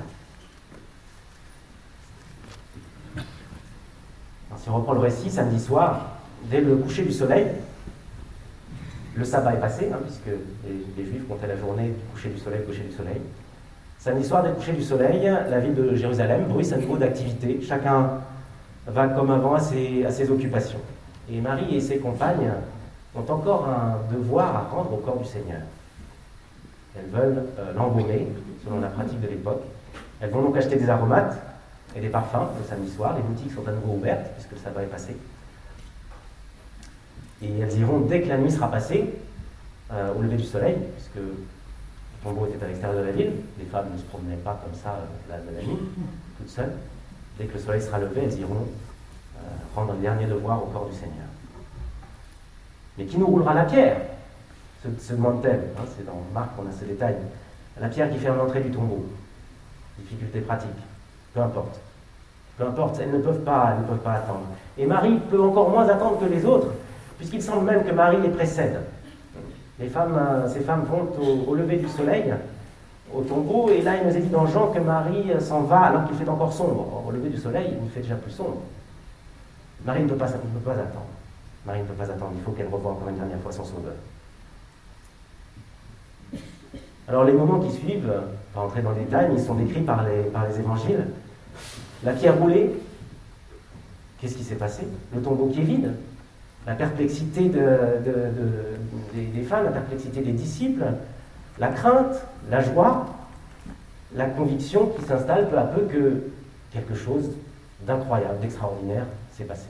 Alors, si on reprend le récit, samedi soir, dès le coucher du soleil, le sabbat est passé, hein, puisque les, les Juifs comptaient la journée du coucher du soleil, coucher du soleil. Samedi soir, dès le coucher du soleil, la ville de Jérusalem bruisse à nouveau d'activité. Chacun va comme avant à ses, à ses occupations. Et Marie et ses compagnes ont encore un devoir à rendre au corps du Seigneur. Elles veulent euh, l'embaumer, selon la pratique de l'époque. Elles vont donc acheter des aromates et des parfums le samedi soir. Les boutiques sont à nouveau ouvertes, puisque le sabbat est passé. Et elles iront dès que la nuit sera passée, euh, au lever du soleil, puisque le tombeau était à l'extérieur de la ville. Les femmes ne se promenaient pas comme ça euh, la, la nuit, toutes seules. Dès que le soleil sera levé, elles iront euh, rendre le dernier devoir au corps du Seigneur. Mais qui nous roulera la pierre, se, se demande-t-elle. Hein, c'est dans Marc qu'on a ce détail. La pierre qui ferme l'entrée du tombeau. Difficulté pratique. Peu importe. Peu importe, elles ne peuvent pas, elles ne peuvent pas attendre. Et Marie peut encore moins attendre que les autres, puisqu'il semble même que Marie les précède. Les femmes, euh, ces femmes vont au, au lever du soleil, au tombeau, et là il nous est dit dans Jean que Marie s'en va alors qu'il fait encore sombre. Or, au lever du soleil, il fait déjà plus sombre. Marie ne peut pas, ne peut pas attendre. Marie ne peut pas attendre, il faut qu'elle revoie encore une dernière fois son sauveur. Alors les moments qui suivent, pas entrer dans le détail, ils sont décrits par les, par les évangiles. La pierre roulée, qu'est-ce qui s'est passé? Le tombeau qui est vide, la perplexité de, de, de, des, des femmes, la perplexité des disciples, la crainte, la joie, la conviction qui s'installe peu à peu que quelque chose d'incroyable, d'extraordinaire s'est passé.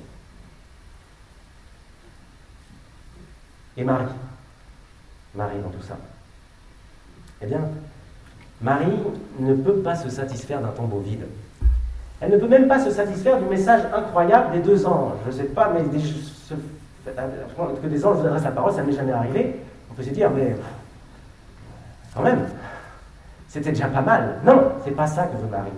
Et Marie, Marie dans tout ça. Eh bien, Marie ne peut pas se satisfaire d'un tombeau vide. Elle ne peut même pas se satisfaire du message incroyable des deux anges. Je ne sais pas, mais des, ce, que des anges vous adressent la parole, ça ne m'est jamais arrivé. On peut se dire, mais quand même, c'était déjà pas mal. Non, c'est pas ça que veut Marie.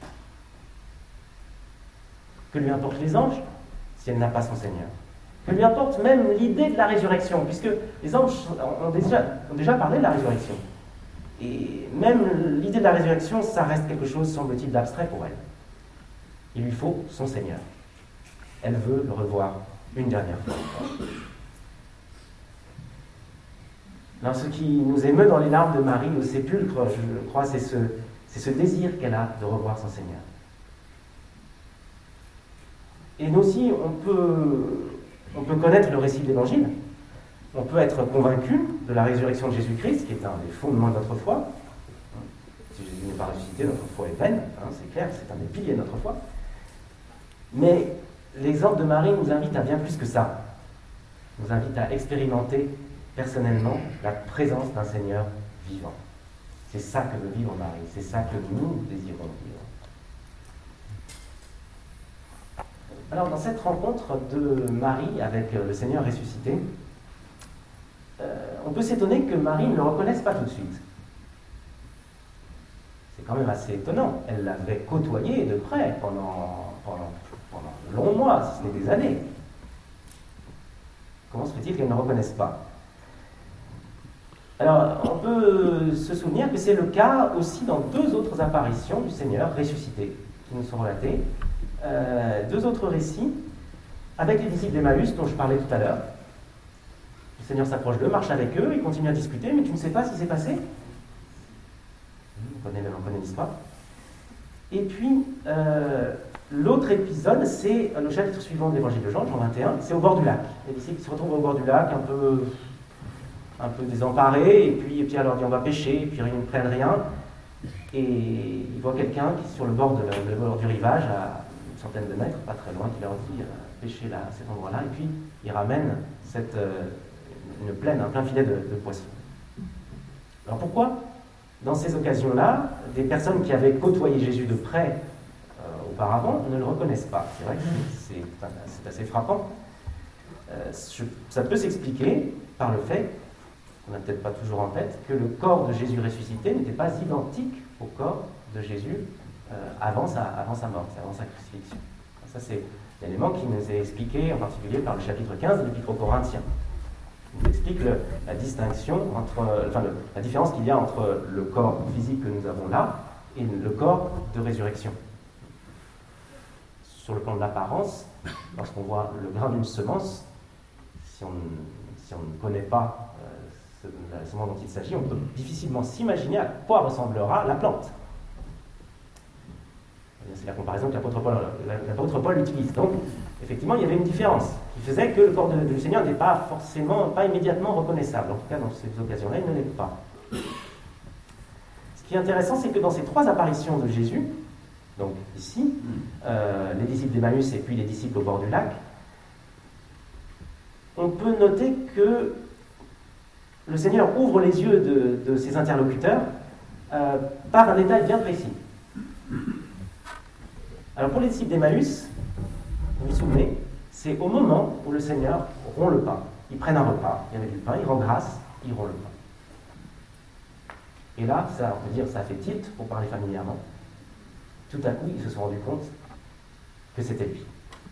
Que lui importent les anges si elle n'a pas son Seigneur? Que lui importe même l'idée de la résurrection, puisque les anges ont déjà, ont déjà parlé de la résurrection. Et même l'idée de la résurrection, ça reste quelque chose, semble-t-il, d'abstrait pour elle. Il lui faut son Seigneur. Elle veut le revoir une dernière fois. Alors, ce qui nous émeut dans les larmes de Marie au sépulcre, je crois, c'est ce, c'est ce désir qu'elle a de revoir son Seigneur. Et nous aussi, on peut... On peut connaître le récit de l'Évangile, on peut être convaincu de la résurrection de Jésus-Christ, qui est un des fondements de notre foi. Si Jésus n'est pas ressuscité, notre foi est vaine, hein, c'est clair, c'est un des piliers de notre foi. Mais l'exemple de Marie nous invite à bien plus que ça. Nous invite à expérimenter personnellement la présence d'un Seigneur vivant. C'est ça que veut vivre Marie, c'est ça que nous désirons vivre. Alors, dans cette rencontre de Marie avec le Seigneur ressuscité, euh, on peut s'étonner que Marie ne le reconnaisse pas tout de suite. C'est quand même assez étonnant. Elle l'avait côtoyé de près pendant, pendant, pendant de longs mois, si ce n'est des années. Comment se fait-il qu'elle ne le reconnaisse pas? Alors, on peut se souvenir que c'est le cas aussi dans deux autres apparitions du Seigneur ressuscité, qui nous sont relatées. Euh, deux autres récits. avec les disciples d'Emmaüs dont je parlais tout à l'heure. Le Seigneur s'approche d'eux, marche avec eux, il continue à discuter, mais tu ne sais pas ce qui s'est passé. On connaît, on connaît l'histoire. Et puis, euh, l'autre épisode, c'est le chapitre suivant de l'Évangile de Jean, Jean vingt et un, c'est au bord du lac. Les disciples se retrouvent au bord du lac, un peu, un peu désemparés, et puis Pierre leur dit on va pêcher, et puis ils ne prennent rien. Et ils voient quelqu'un qui, sur le bord, de le, le bord du rivage, à une centaine de mètres, pas très loin, qui leur dit euh, pêchez là, à cet endroit-là, et puis il ramène cette, euh, une plaine, un plein filet de, de poissons. Alors pourquoi, dans ces occasions-là, des personnes qui avaient côtoyé Jésus de près euh, auparavant ne le reconnaissent pas? C'est vrai que c'est, c'est assez frappant. Euh, je, ça peut s'expliquer par le fait, on n'a peut-être pas toujours en tête, que le corps de Jésus ressuscité n'était pas identique au corps de Jésus euh, avant, sa, avant sa mort, avant sa crucifixion. Ça, c'est l'élément qui nous est expliqué en particulier par le chapitre quinze de l'Épître aux Corinthiens. Il nous explique le, la distinction entre, enfin le, la différence qu'il y a entre le corps physique que nous avons là et le corps de résurrection. Sur le plan de l'apparence, lorsqu'on voit le grain d'une semence, si on, si on ne connaît pas la semence dont il s'agit, on peut difficilement s'imaginer à quoi ressemblera la plante. C'est la comparaison que l'apôtre Paul, l'apôtre Paul utilise. Donc, effectivement, il y avait une différence qui faisait que le corps de, du Seigneur n'est pas forcément, pas immédiatement reconnaissable. En tout cas, dans ces occasions-là, il ne l'est pas. Ce qui est intéressant, c'est que dans ces trois apparitions de Jésus, donc ici, euh, les disciples d'Emmaüs et puis les disciples au bord du lac, on peut noter que le Seigneur ouvre les yeux de, de ses interlocuteurs euh, par un détail bien précis. Alors pour les disciples d'Emmaüs, vous vous souvenez, c'est au moment où le Seigneur rompt le pain. Ils prennent un repas, il y avait du pain, ils rendent grâce, ils rompent le pain. Et là, ça, on peut dire, ça fait tilt, pour parler familièrement. Tout à coup, ils se sont rendus compte que c'était lui.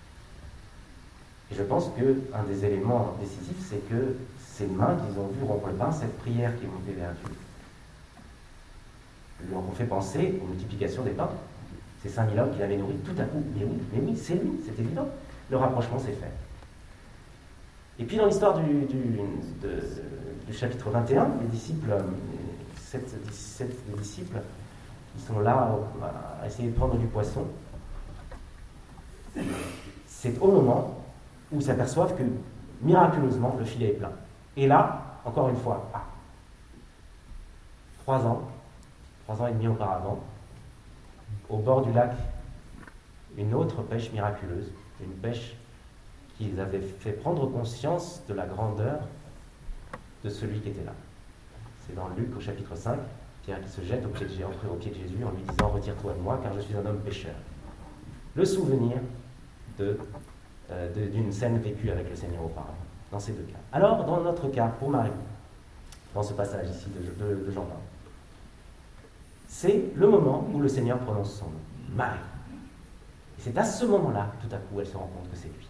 Et je pense qu'un des éléments décisifs, c'est que ces mains qu'ils ont vues rompre le pain, cette prière qui est montée vers Dieu, leur ont fait penser aux multiplications des pains. Ces cinq mille hommes qu'il avait nourris, tout à coup, mais oui, mais oui, c'est lui, c'est évident. Le rapprochement s'est fait. Et puis dans l'histoire du, du, de, du chapitre vingt et un, les disciples, sept, sept disciples, qui sont là à essayer de prendre du poisson, c'est au moment où ils s'aperçoivent que, miraculeusement, le filet est plein. Et là, encore une fois, ah, trois ans, trois ans et demi auparavant, au bord du lac, une autre pêche miraculeuse, une pêche qui les avait fait prendre conscience de la grandeur de celui qui était là. C'est dans Luc au chapitre cinq, Pierre qui se jette au pied de, au pied de Jésus en lui disant « Retire-toi de moi, car je suis un homme pécheur ». Le souvenir de, euh, de, d'une scène vécue avec le Seigneur auparavant, dans ces deux cas. Alors, dans notre cas, pour Marie, dans ce passage ici de, de, de Jean vingt, c'est le moment où le Seigneur prononce son nom, Marie. Et c'est à ce moment-là, tout à coup, elle se rend compte que c'est lui.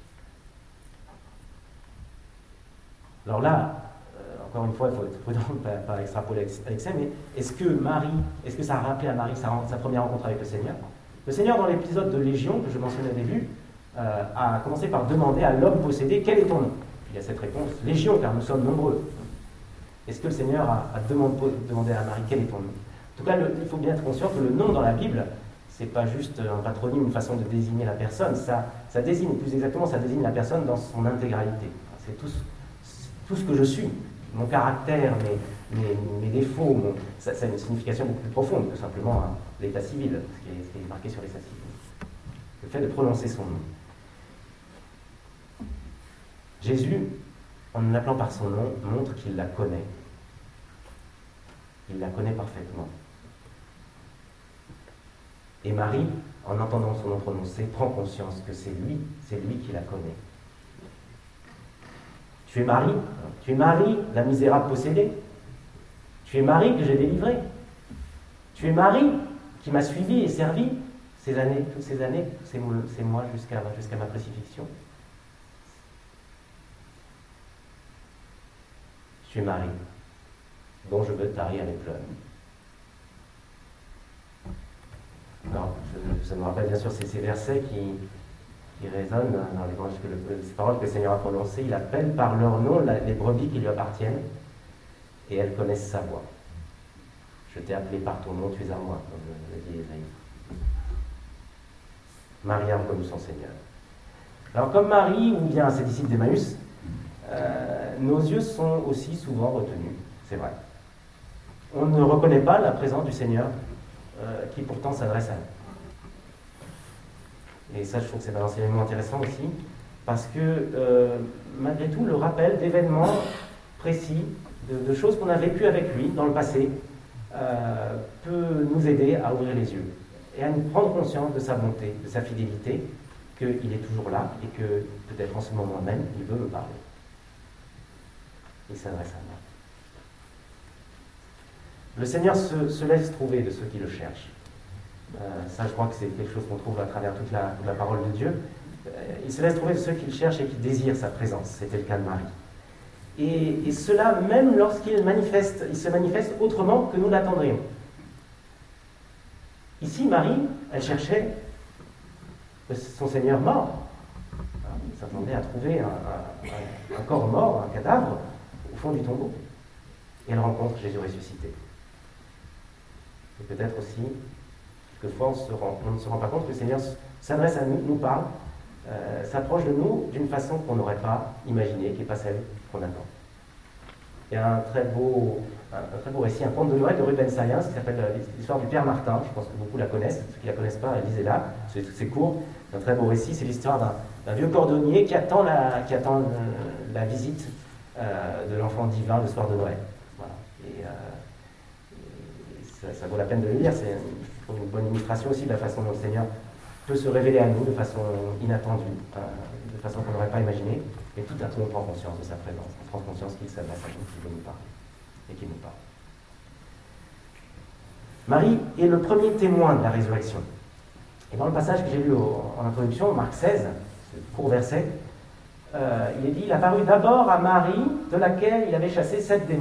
Alors là, euh, encore une fois, il faut être prudent de ne pas, pas extrapoler à l'excès, mais est-ce que Marie, est-ce que ça a rappelé à Marie sa, sa première rencontre avec le Seigneur? Le Seigneur, dans l'épisode de Légion, que je mentionnais au début, euh, a commencé par demander à l'homme possédé, quel est ton nom? Puis il y a cette réponse, Légion, car nous sommes nombreux. Est-ce que le Seigneur a, a demandé, demandé à Marie, quel est ton nom? En tout cas, le, il faut bien être conscient que le nom dans la Bible, c'est pas juste un patronyme, une façon de désigner la personne, ça, ça désigne, plus exactement, ça désigne la personne dans son intégralité. C'est tout, tout ce que je suis, mon caractère, mes, mes, mes défauts, mon, ça, ça a une signification beaucoup plus profonde que simplement hein, l'état civil, ce qui, est, ce qui est marqué sur l'état civil. Le fait de prononcer son nom. Jésus, en l'appelant par son nom, montre qu'il la connaît. Il la connaît parfaitement. Et Marie, en entendant son nom prononcé, prend conscience que c'est lui, c'est lui qui la connaît. Tu es Marie, tu es Marie, la misérable possédée. Tu es Marie que j'ai délivrée. Tu es Marie qui m'a suivi et servi ces années, toutes ces années, ces, ces mois jusqu'à, jusqu'à ma crucifixion. Tu es Marie, dont je veux tarir les pleurs. Alors, je, ça me rappelle bien sûr ces, ces versets qui, qui résonne dans l'évangile, que le- ces paroles que le Seigneur a prononcées. Il appelle par leur nom la- les brebis qui lui appartiennent, et elles connaissent sa voix. Je t'ai appelé par ton nom, tu es à moi, comme le dit Ésaïe. Marie a reconnu son Seigneur. Alors comme Marie, ou bien ses disciples d'Emmaüs, euh, nos yeux sont aussi souvent retenus, c'est vrai. On ne reconnaît pas la présence du Seigneur euh, qui pourtant s'adresse à nous. Et ça, je trouve que c'est un enseignement intéressant aussi, parce que euh, malgré tout, le rappel d'événements précis, de, de choses qu'on a vécues avec lui dans le passé, euh, peut nous aider à ouvrir les yeux et à nous prendre conscience de sa bonté, de sa fidélité, qu'il est toujours là et que peut-être en ce moment même, il veut me parler. Il s'adresse à moi. Le Seigneur se, se laisse trouver de ceux qui le cherchent. Euh, ça, je crois que c'est quelque chose qu'on trouve à travers toute la, toute la parole de Dieu. Euh, il se laisse trouver de ceux qui le cherchent et qui désirent sa présence. C'était le cas de Marie. Et, et cela, même lorsqu'il manifeste, il se manifeste autrement que nous l'attendrions. Ici, Marie, elle cherchait son Seigneur mort. Elle s'attendait à trouver un, un, un corps mort, un cadavre, au fond du tombeau. Et elle rencontre Jésus ressuscité. Et peut-être aussi, quelquefois, on, se rend, on ne se rend pas compte que le Seigneur s'adresse à nous, nous parle, euh, s'approche de nous d'une façon qu'on n'aurait pas imaginée, qui n'est pas celle qu'on attend. Il y a un très beau, un, un très beau récit, un conte de Noël de Ruben Sayens qui s'appelle l'histoire du Père Martin. Je pense que beaucoup la connaissent. Ceux qui ne la connaissent pas, lisez-la. C'est, c'est court. C'est un très beau récit. C'est l'histoire d'un, d'un vieux cordonnier qui attend la, qui attend euh, la visite euh, de l'enfant divin le soir de Noël. Voilà. Et, euh, et ça, ça vaut la peine de le lire. C'est une, une bonne illustration aussi de la façon dont le Seigneur peut se révéler à nous de façon inattendue, euh, de façon qu'on n'aurait pas imaginée. Et tout à coup, on prend conscience de sa présence. On prend conscience qu'il s'adresse à nous, qu'il veut nous parler. Et qu'il nous parle. Marie est le premier témoin de la résurrection. Et dans le passage que j'ai lu au, en introduction, Marc seize, ce court verset, euh, il est dit « Il apparut d'abord à Marie, de laquelle il avait chassé sept démons. »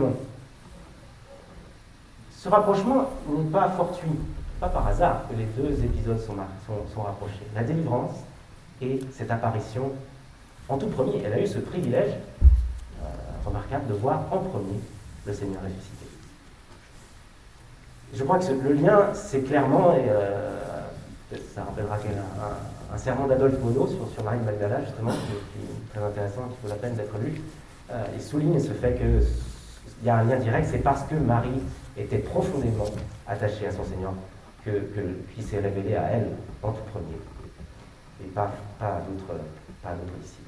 Ce rapprochement n'est pas fortuit, pas par hasard que les deux épisodes sont, sont, sont rapprochés. La délivrance et cette apparition, en tout premier, elle a eu ce privilège euh, remarquable de voir en premier le Seigneur ressuscité. Je crois que ce, le lien, c'est clairement, et euh, ça rappellera un, un, un sermon d'Adolphe Monod sur, sur Marie de Magdala, justement, qui, qui est très intéressant, qui vaut la peine d'être lu. Euh, il souligne ce fait qu'il y a un lien direct, c'est parce que Marie était profondément attachée à son Seigneur que, que qu'il s'est révélé à elle en tout premier, et pas, pas à d'autres, pas à d'autres disciples.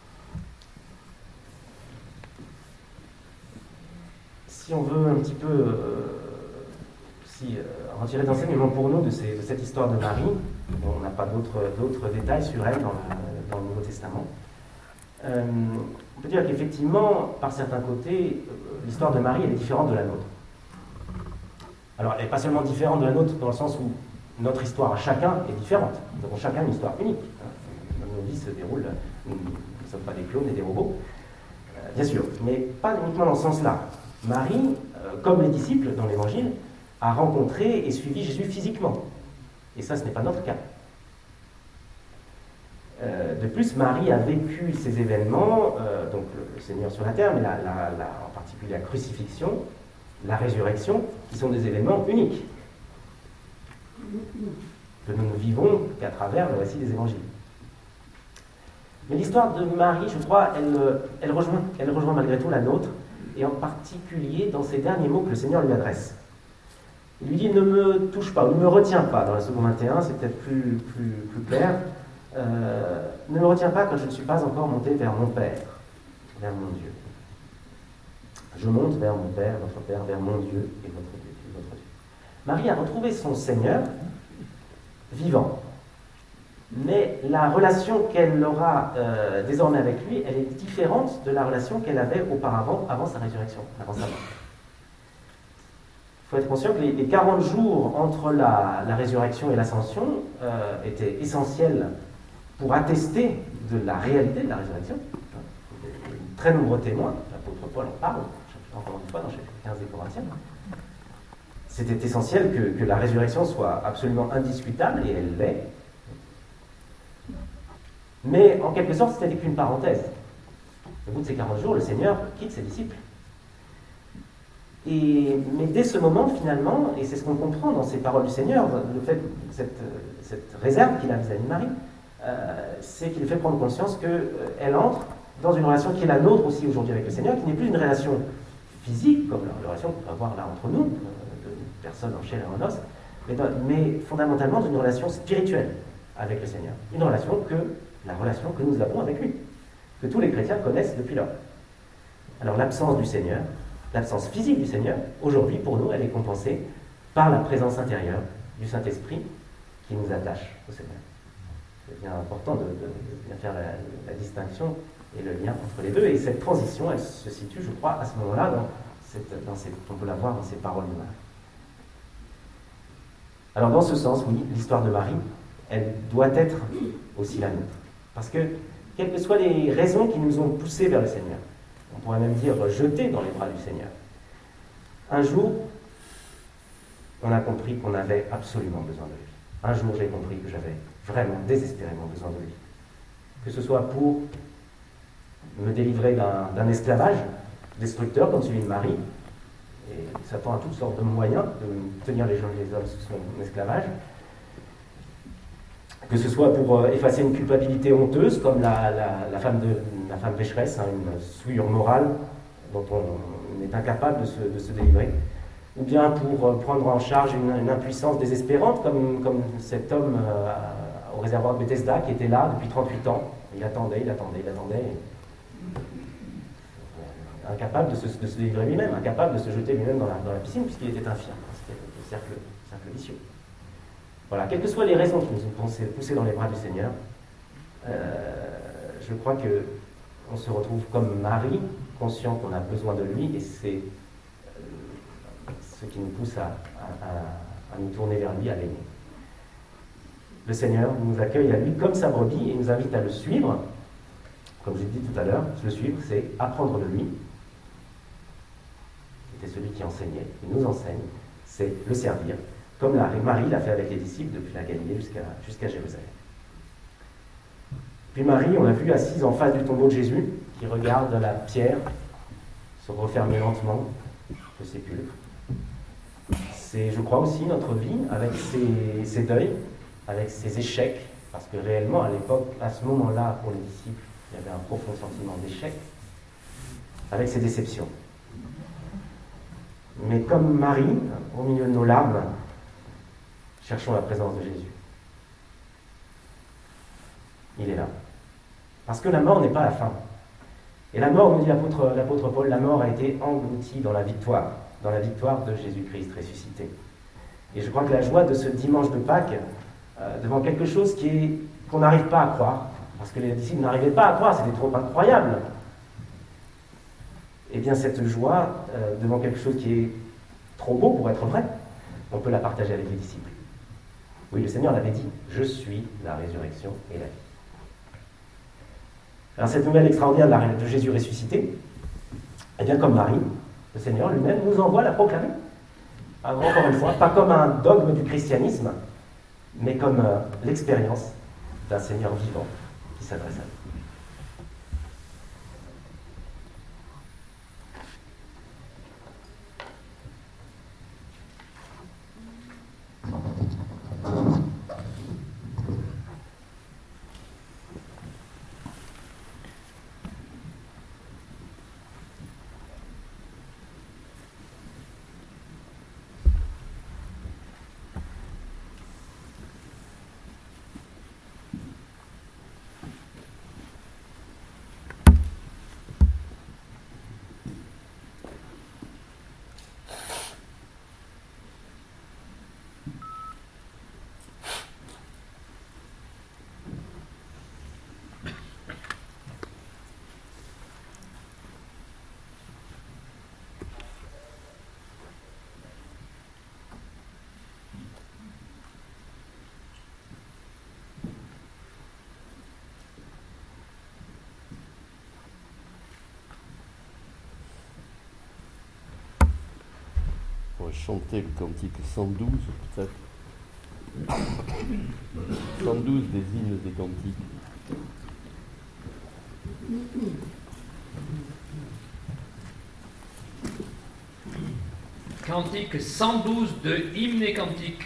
Si on veut un petit peu euh, si, euh, retirer d'enseignement pour nous de, ces, de cette histoire de Marie, on n'a pas d'autres, d'autres détails sur elle dans le, dans le Nouveau Testament, euh, on peut dire qu'effectivement, par certains côtés, l'histoire de Marie elle est différente de la nôtre. Alors, elle n'est pas seulement différente de la nôtre dans le sens où notre histoire à chacun est différente. Nous avons chacun une histoire unique. Nos vies se déroulent, nous ne sommes pas des clones et des robots, euh, bien sûr, mais pas uniquement dans ce sens-là. Marie, euh, comme les disciples dans l'Évangile, a rencontré et suivi Jésus physiquement. Et ça, ce n'est pas notre cas. Euh, de plus, Marie a vécu ces événements, euh, donc le, le Seigneur sur la terre, mais la, la, la, en particulier la crucifixion, la résurrection, qui sont des événements uniques, que nous ne vivons qu'à travers le récit des Évangiles. Mais l'histoire de Marie, je crois, elle, elle, rejoint, elle rejoint malgré tout la nôtre, et en particulier dans ces derniers mots que le Seigneur lui adresse. Il lui dit « Ne me touche pas, ne me retiens pas », dans la seconde vingt et un, c'est peut-être plus, plus, plus clair, euh, « Ne me retiens pas quand je ne suis pas encore monté vers mon Père, vers mon Dieu. Je monte vers mon Père, votre Père, vers mon Dieu et votre Dieu. Et votre Dieu. » Marie a retrouvé son Seigneur vivant. Mais la relation qu'elle aura euh, désormais avec lui, elle est différente de la relation qu'elle avait auparavant, avant sa résurrection, avant sa mort. Il faut être conscient que les, les quarante jours entre la, la résurrection et l'ascension euh, étaient essentiels pour attester de la réalité de la résurrection. Il y a de très nombreux témoins, l'apôtre Paul en parle, encore une fois dans chapitre quinze des Corinthiens. C'était essentiel que, que la résurrection soit absolument indiscutable, et elle l'est. Mais en quelque sorte, c'était qu'une parenthèse. Au bout de ces quarante jours, le Seigneur quitte ses disciples. Et, mais dès ce moment, finalement, et c'est ce qu'on comprend dans ces paroles du Seigneur, le fait, cette, cette réserve qu'il a vis-à-vis de Marie, euh, c'est qu'il fait prendre conscience qu'elle euh, entre dans une relation qui est la nôtre aussi aujourd'hui avec le Seigneur, qui n'est plus une relation physique, comme la relation qu'on peut avoir là entre nous, euh, de personnes en chair et en os, mais, mais fondamentalement d'une relation spirituelle avec le Seigneur. Une relation que, la relation que nous avons avec lui, que tous les chrétiens connaissent depuis lors. Alors l'absence du Seigneur, l'absence physique du Seigneur, aujourd'hui pour nous, elle est compensée par la présence intérieure du Saint-Esprit qui nous attache au Seigneur. C'est bien important de, de, de bien faire la, la distinction et le lien entre les deux. Et cette transition, elle se situe, je crois, à ce moment-là, dans cette, dans cette, on peut la voir dans ces paroles de Marie. Alors dans ce sens, oui, l'histoire de Marie, elle doit être aussi la nôtre. Parce que, quelles que soient les raisons qui nous ont poussés vers le Seigneur, on pourrait même dire jetés dans les bras du Seigneur, un jour, on a compris qu'on avait absolument besoin de lui. Un jour, j'ai compris que j'avais vraiment, désespérément besoin de lui. Que ce soit pour me délivrer d'un, d'un esclavage destructeur comme celui de Marie, et Satan a toutes sortes de moyens de tenir les gens et les hommes sous son esclavage, que ce soit pour euh, effacer une culpabilité honteuse, comme la, la, la, femme, de, la femme pécheresse, hein, une souillure morale dont on, on est incapable de se, de se délivrer, ou bien pour euh, prendre en charge une, une impuissance désespérante, comme, comme cet homme euh, au réservoir de Bethesda qui était là depuis trente-huit ans. Il attendait, il attendait, il attendait. Et... incapable de se, de se délivrer lui-même, incapable de se jeter lui-même dans la, dans la piscine, puisqu'il était infirme. C'était le cercle, le cercle vicieux. Voilà, quelles que soient les raisons qui nous ont poussés dans les bras du Seigneur, euh, je crois qu'on se retrouve comme Marie, conscient qu'on a besoin de lui, et c'est euh, ce qui nous pousse à, à, à nous tourner vers lui, à l'aimer. Le Seigneur nous accueille à lui comme sa brebis et nous invite à le suivre. Comme j'ai dit tout à l'heure, le suivre, c'est apprendre de lui. C'était celui qui enseignait, qui nous enseigne, c'est le servir. Comme la, Marie l'a fait avec les disciples depuis la Galilée jusqu'à, jusqu'à Jérusalem. Puis Marie, on l'a vu assise en face du tombeau de Jésus, qui regarde la pierre se refermer lentement, le sépulcre. C'est, je crois aussi, notre vie, avec ses, ses deuils, avec ses échecs, parce que réellement, à l'époque, à ce moment-là, pour les disciples, il y avait un profond sentiment d'échec, avec ses déceptions. Mais comme Marie, au milieu de nos larmes, cherchons la présence de Jésus. Il est là. Parce que la mort n'est pas la fin. Et la mort, nous dit l'apôtre, l'apôtre Paul, la mort a été engloutie dans la victoire, dans la victoire de Jésus-Christ ressuscité. Et je crois que la joie de ce dimanche de Pâques, euh, devant quelque chose qui est, qu'on n'arrive pas à croire, parce que les disciples n'arrivaient pas à croire, c'était trop incroyable. Et bien cette joie, euh, devant quelque chose qui est trop beau pour être vrai, on peut la partager avec les disciples. Oui, le Seigneur l'avait dit, je suis la résurrection et la vie. Alors cette nouvelle extraordinaire de Jésus ressuscité, eh bien comme Marie, le Seigneur lui-même nous envoie la proclamer. Alors, encore une fois, pas comme un dogme du christianisme, mais comme euh, l'expérience d'un Seigneur vivant qui s'adresse à nous. On va chanter le cantique cent douze, peut-être. cent douze des hymnes des cantiques. Cantique cent douze de Hymne et Cantique.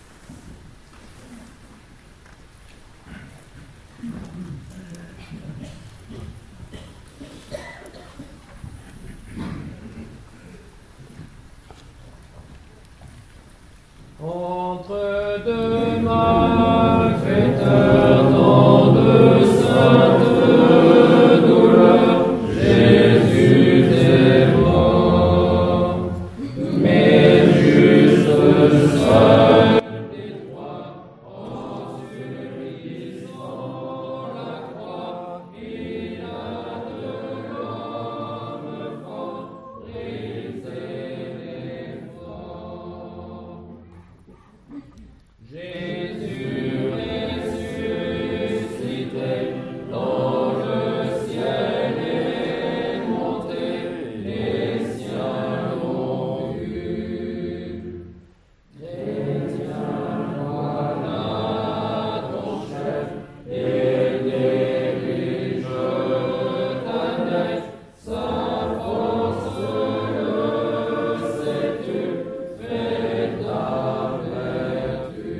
Entre deux malfaiteurs dans de saintes douleurs, Jésus est mort. Mais juste seul des trois, en survivant la croix, il a de l'homme fort brisé les forts. Jésus ressuscité, dans le ciel est monté, les siens l'ont vu. Chrétien, voilà ton chef, et dirige ta nef, sa force le sais-tu, fais ta vertu.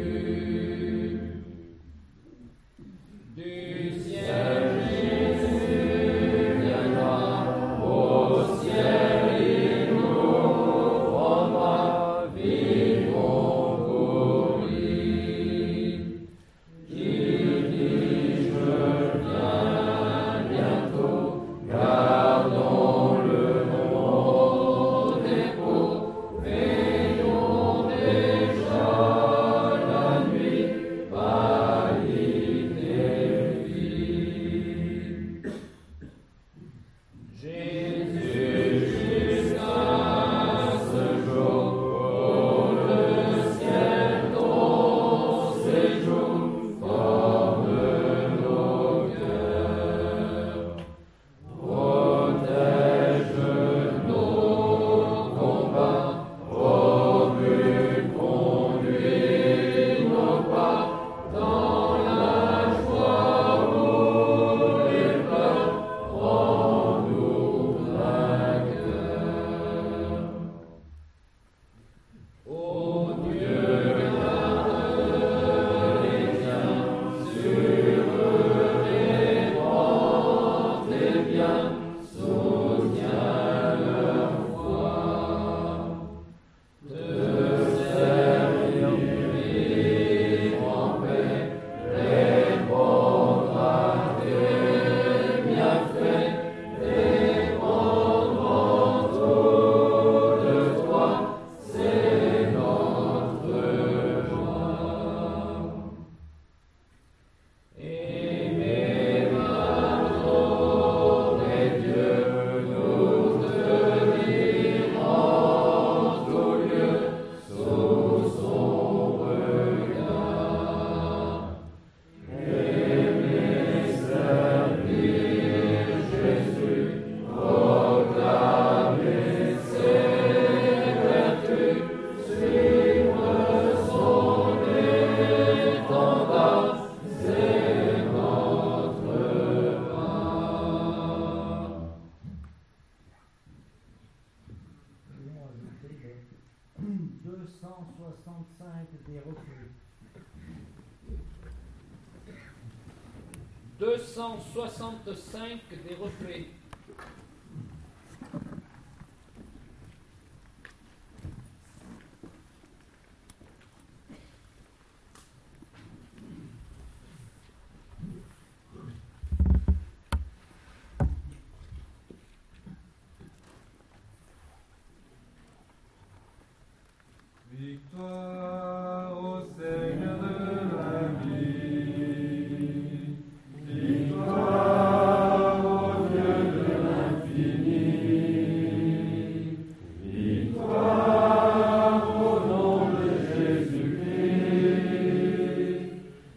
Du ciel Jésus viendra, au ciel il nous prendra, vivons pour lui. Qui dit je viens bientôt, gardons le bon dépôt, veillons déjà la nuit, pâlide et vive. Jésus jusqu'à ce jour, pour le ciel ton séjour, forme nos cœurs. Protège nos combats, au but conduis nos pas, dans la joie ou les pleurs, rends-nous vainqueurs. Ô Dieu, garde les tiens, surveillons tes biens, soutiens leur foi. Te servir, vivre en paix, répondre à tes bienfaits, dépendre en tout de toi, c'est notre joie. Aimer, adorer Dieu, nous tenir en tout lieu, sous son regard. Aimer, servir Jésus, proclamer ses vertus, suivre son étendard, c'est notre part. Nous allons ajouter le deux cent soixante-cinq des recueils. deux cent soixante-cinq des refaits. Victoire au Seigneur de la vie, victoire au Dieu de l'infini, victoire au nom de Jésus-Christ,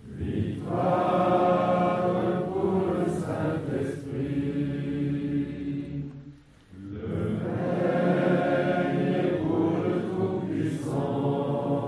victoire pour le Saint-Esprit. Le règne est pour le Tout-Puissant.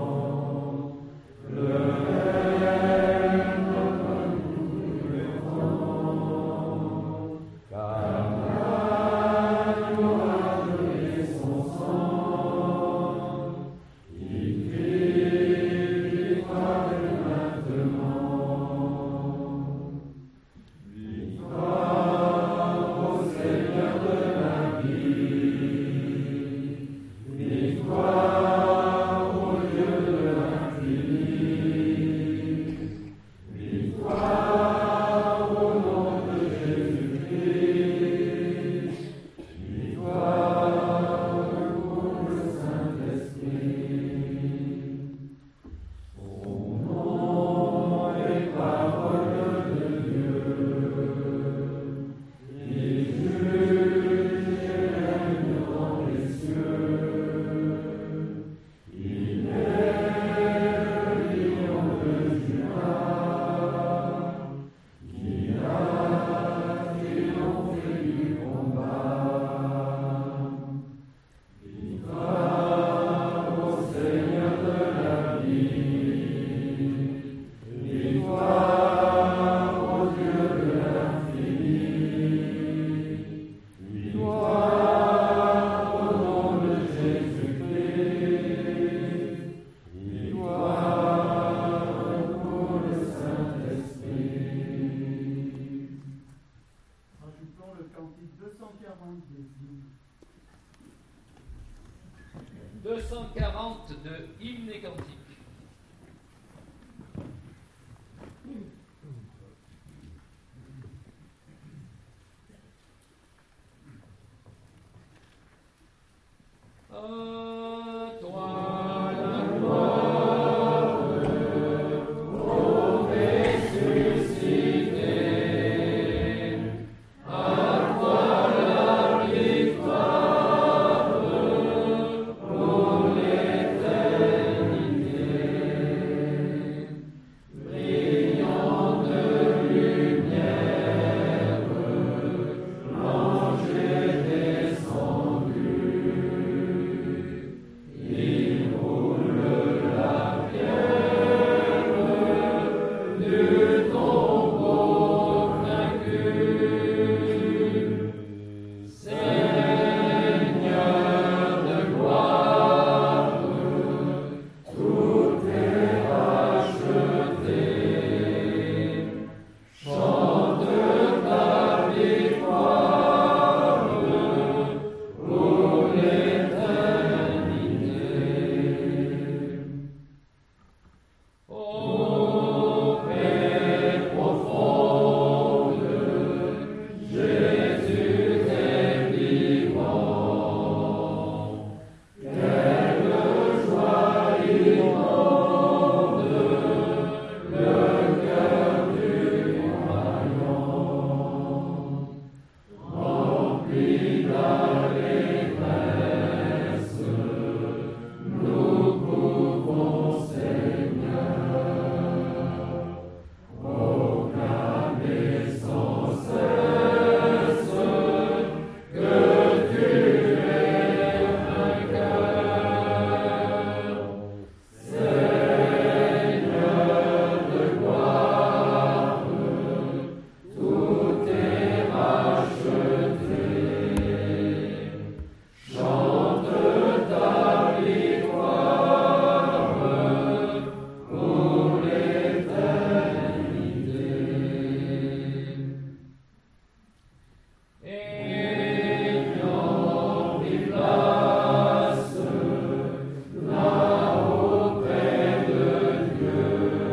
deux cent quarante de Hymnes et Cantiques. À toi la gloire, ô ressuscité, à toi la victoire, pour l'éternité. Brillant de lumière, l'ange est descendu. Il roule la pierre du tombeau vaincu. Seigneur de gloire, tout est racheté. Chante ta victoire pour l'éternité. Ô paix profonde, Jésus est vivant. Quelle joie inonde le cœur du croyant. Remplis d'allégresse, nous pouvons, Seigneur, proclamer sans cesse que tu es vainqueur. Seigneur de gloire, tout est racheté. Chante ta victoire pour l'éternité. Ayant pris place là-haut près de Dieu,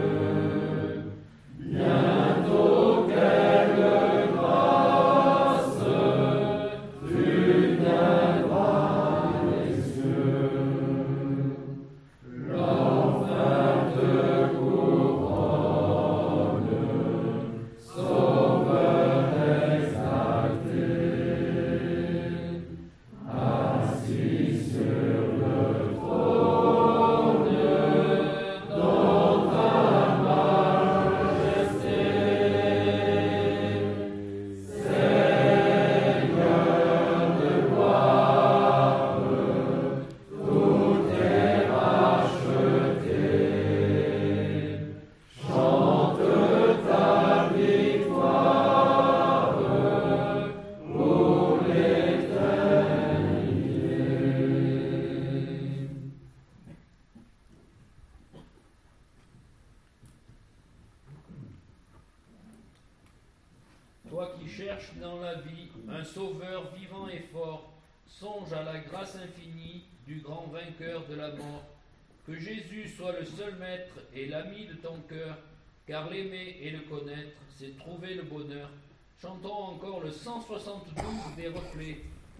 bientôt quelle grâce tu viendras des cieux. L'enfer te couronne, Sauveur exalté, assis sur le trône, dans ta majesté. Seigneur de gloire, tout est racheté. Chante ta victoire pour l'éternité. Toi qui cherches dans la vie un sauveur vivant et fort, songe à la grâce infinie du grand vainqueur de la mort. Que Jésus soit le seul maître et l'ami de ton cœur, car l'aimer et le connaître, c'est trouver le bonheur. Chantons encore le cent soixante-douze des reflets.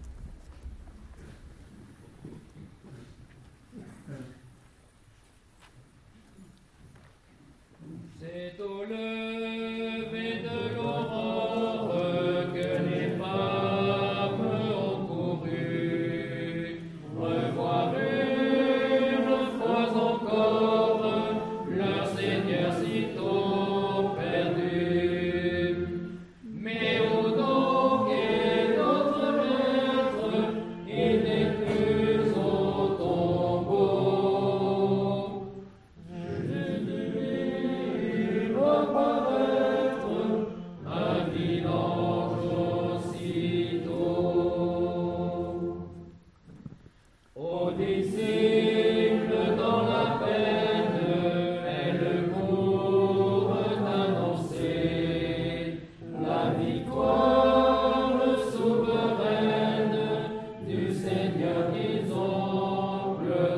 C'est au lever de l'aurore que les femmes ont couru revoir une fois encore leur Seigneur sitôt perdu. Mais où donc est notre maître? Il n'est plus au tombeau. Jésus va paraître, un vil ange aussitôt. Aux disciples dans la peine, elle court d'annoncer la victoire souveraine du Seigneur qu'ils ont pleuré.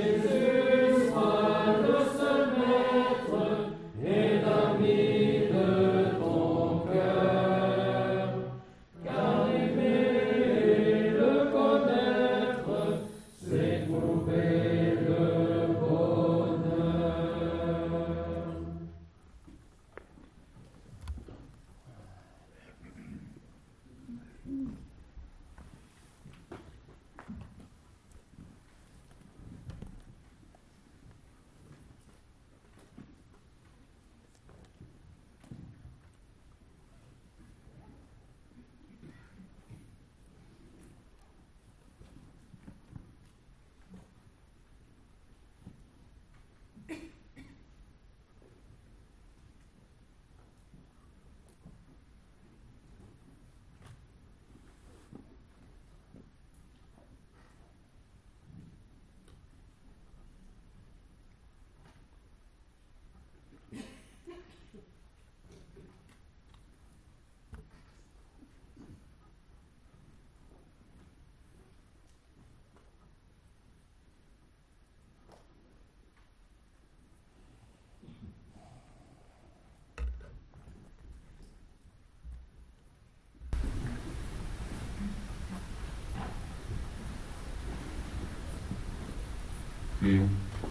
Prions.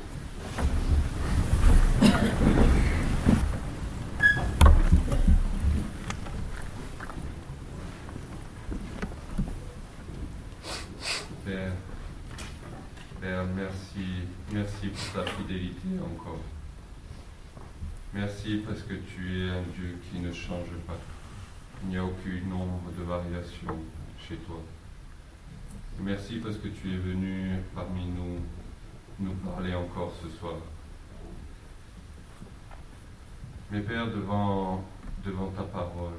Père, Père, merci, merci pour ta fidélité encore. Merci parce que tu es un Dieu qui ne change pas. Il n'y a aucun nombre de variations chez toi. Merci parce que tu es venu parmi nous nous parler encore ce soir. Mais Père, devant, devant ta parole,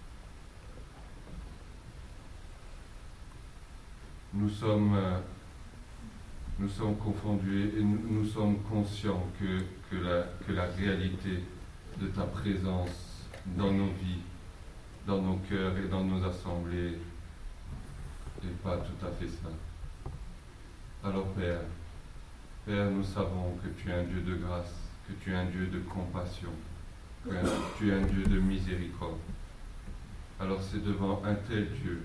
nous sommes, nous sommes confondus et nous, nous sommes conscients que, que, la, que la réalité de ta présence dans nos vies, dans nos cœurs et dans nos assemblées n'est pas tout à fait ça. Alors Père, Père, nous savons que tu es un Dieu de grâce, que tu es un Dieu de compassion, que tu es un Dieu de miséricorde. Alors c'est devant un tel Dieu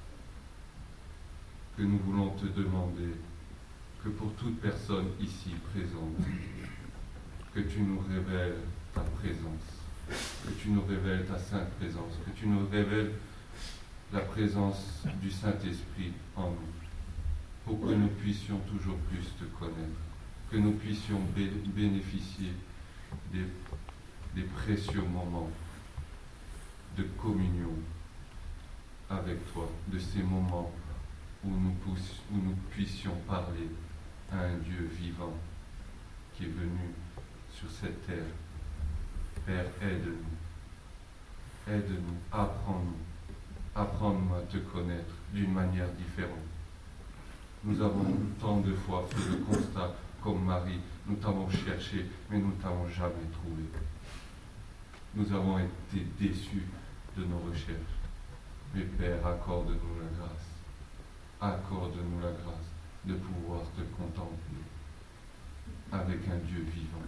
que nous voulons te demander que pour toute personne ici présente, que tu nous révèles ta présence, que tu nous révèles ta sainte présence, que tu nous révèles la présence du Saint-Esprit en nous, pour que nous puissions toujours plus te connaître, que nous puissions bé- bénéficier des, des précieux moments de communion avec toi, de ces moments où nous, pouss- où nous puissions parler à un Dieu vivant qui est venu sur cette terre. Père, aide-nous, aide-nous, apprends-nous, apprends-nous à te connaître d'une manière différente. Nous avons tant de fois fait le constat, comme Marie, nous t'avons cherché, mais nous ne t'avons jamais trouvé. Nous avons été déçus de nos recherches. Mais Père, accorde-nous la grâce, accorde-nous la grâce de pouvoir te contempler avec un Dieu vivant.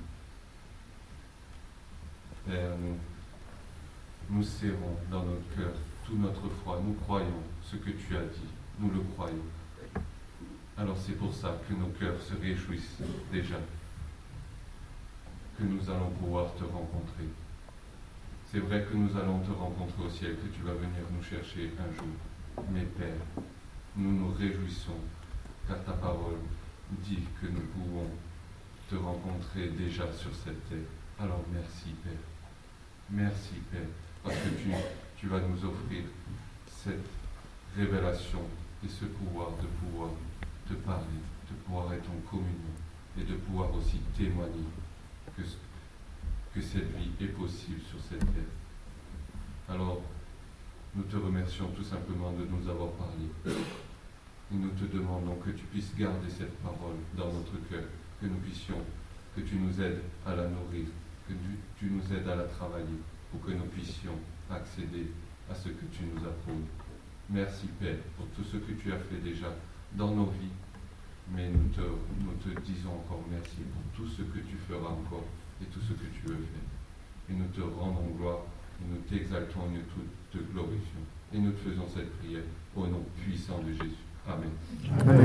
Père, nous, nous serrons dans notre cœur toute notre foi. Nous croyons ce que tu as dit. Nous le croyons. Alors c'est pour ça que nos cœurs se réjouissent déjà, que nous allons pouvoir te rencontrer. C'est vrai que nous allons te rencontrer au ciel, que tu vas venir nous chercher un jour. Mais Père, nous nous réjouissons, car ta parole dit que nous pouvons te rencontrer déjà sur cette terre. Alors merci Père. Merci Père, parce que tu, tu vas nous offrir cette révélation et ce pouvoir de pouvoir te parler, de pouvoir être en communion et de pouvoir aussi témoigner que, que cette vie est possible sur cette terre. Alors, nous te remercions tout simplement de nous avoir parlé. Et nous te demandons que tu puisses garder cette parole dans notre cœur, que nous puissions, que tu nous aides à la nourrir, que tu, tu nous aides à la travailler, pour que nous puissions accéder à ce que tu nous approuves. Merci Père pour tout ce que tu as fait déjà dans nos vies mais nous te, nous te disons encore merci pour tout ce que tu feras encore et tout ce que tu veux faire. Et nous te rendons gloire, et nous t'exaltons et nous te glorifions. Et nous te faisons cette prière au nom puissant de Jésus. Amen. Amen.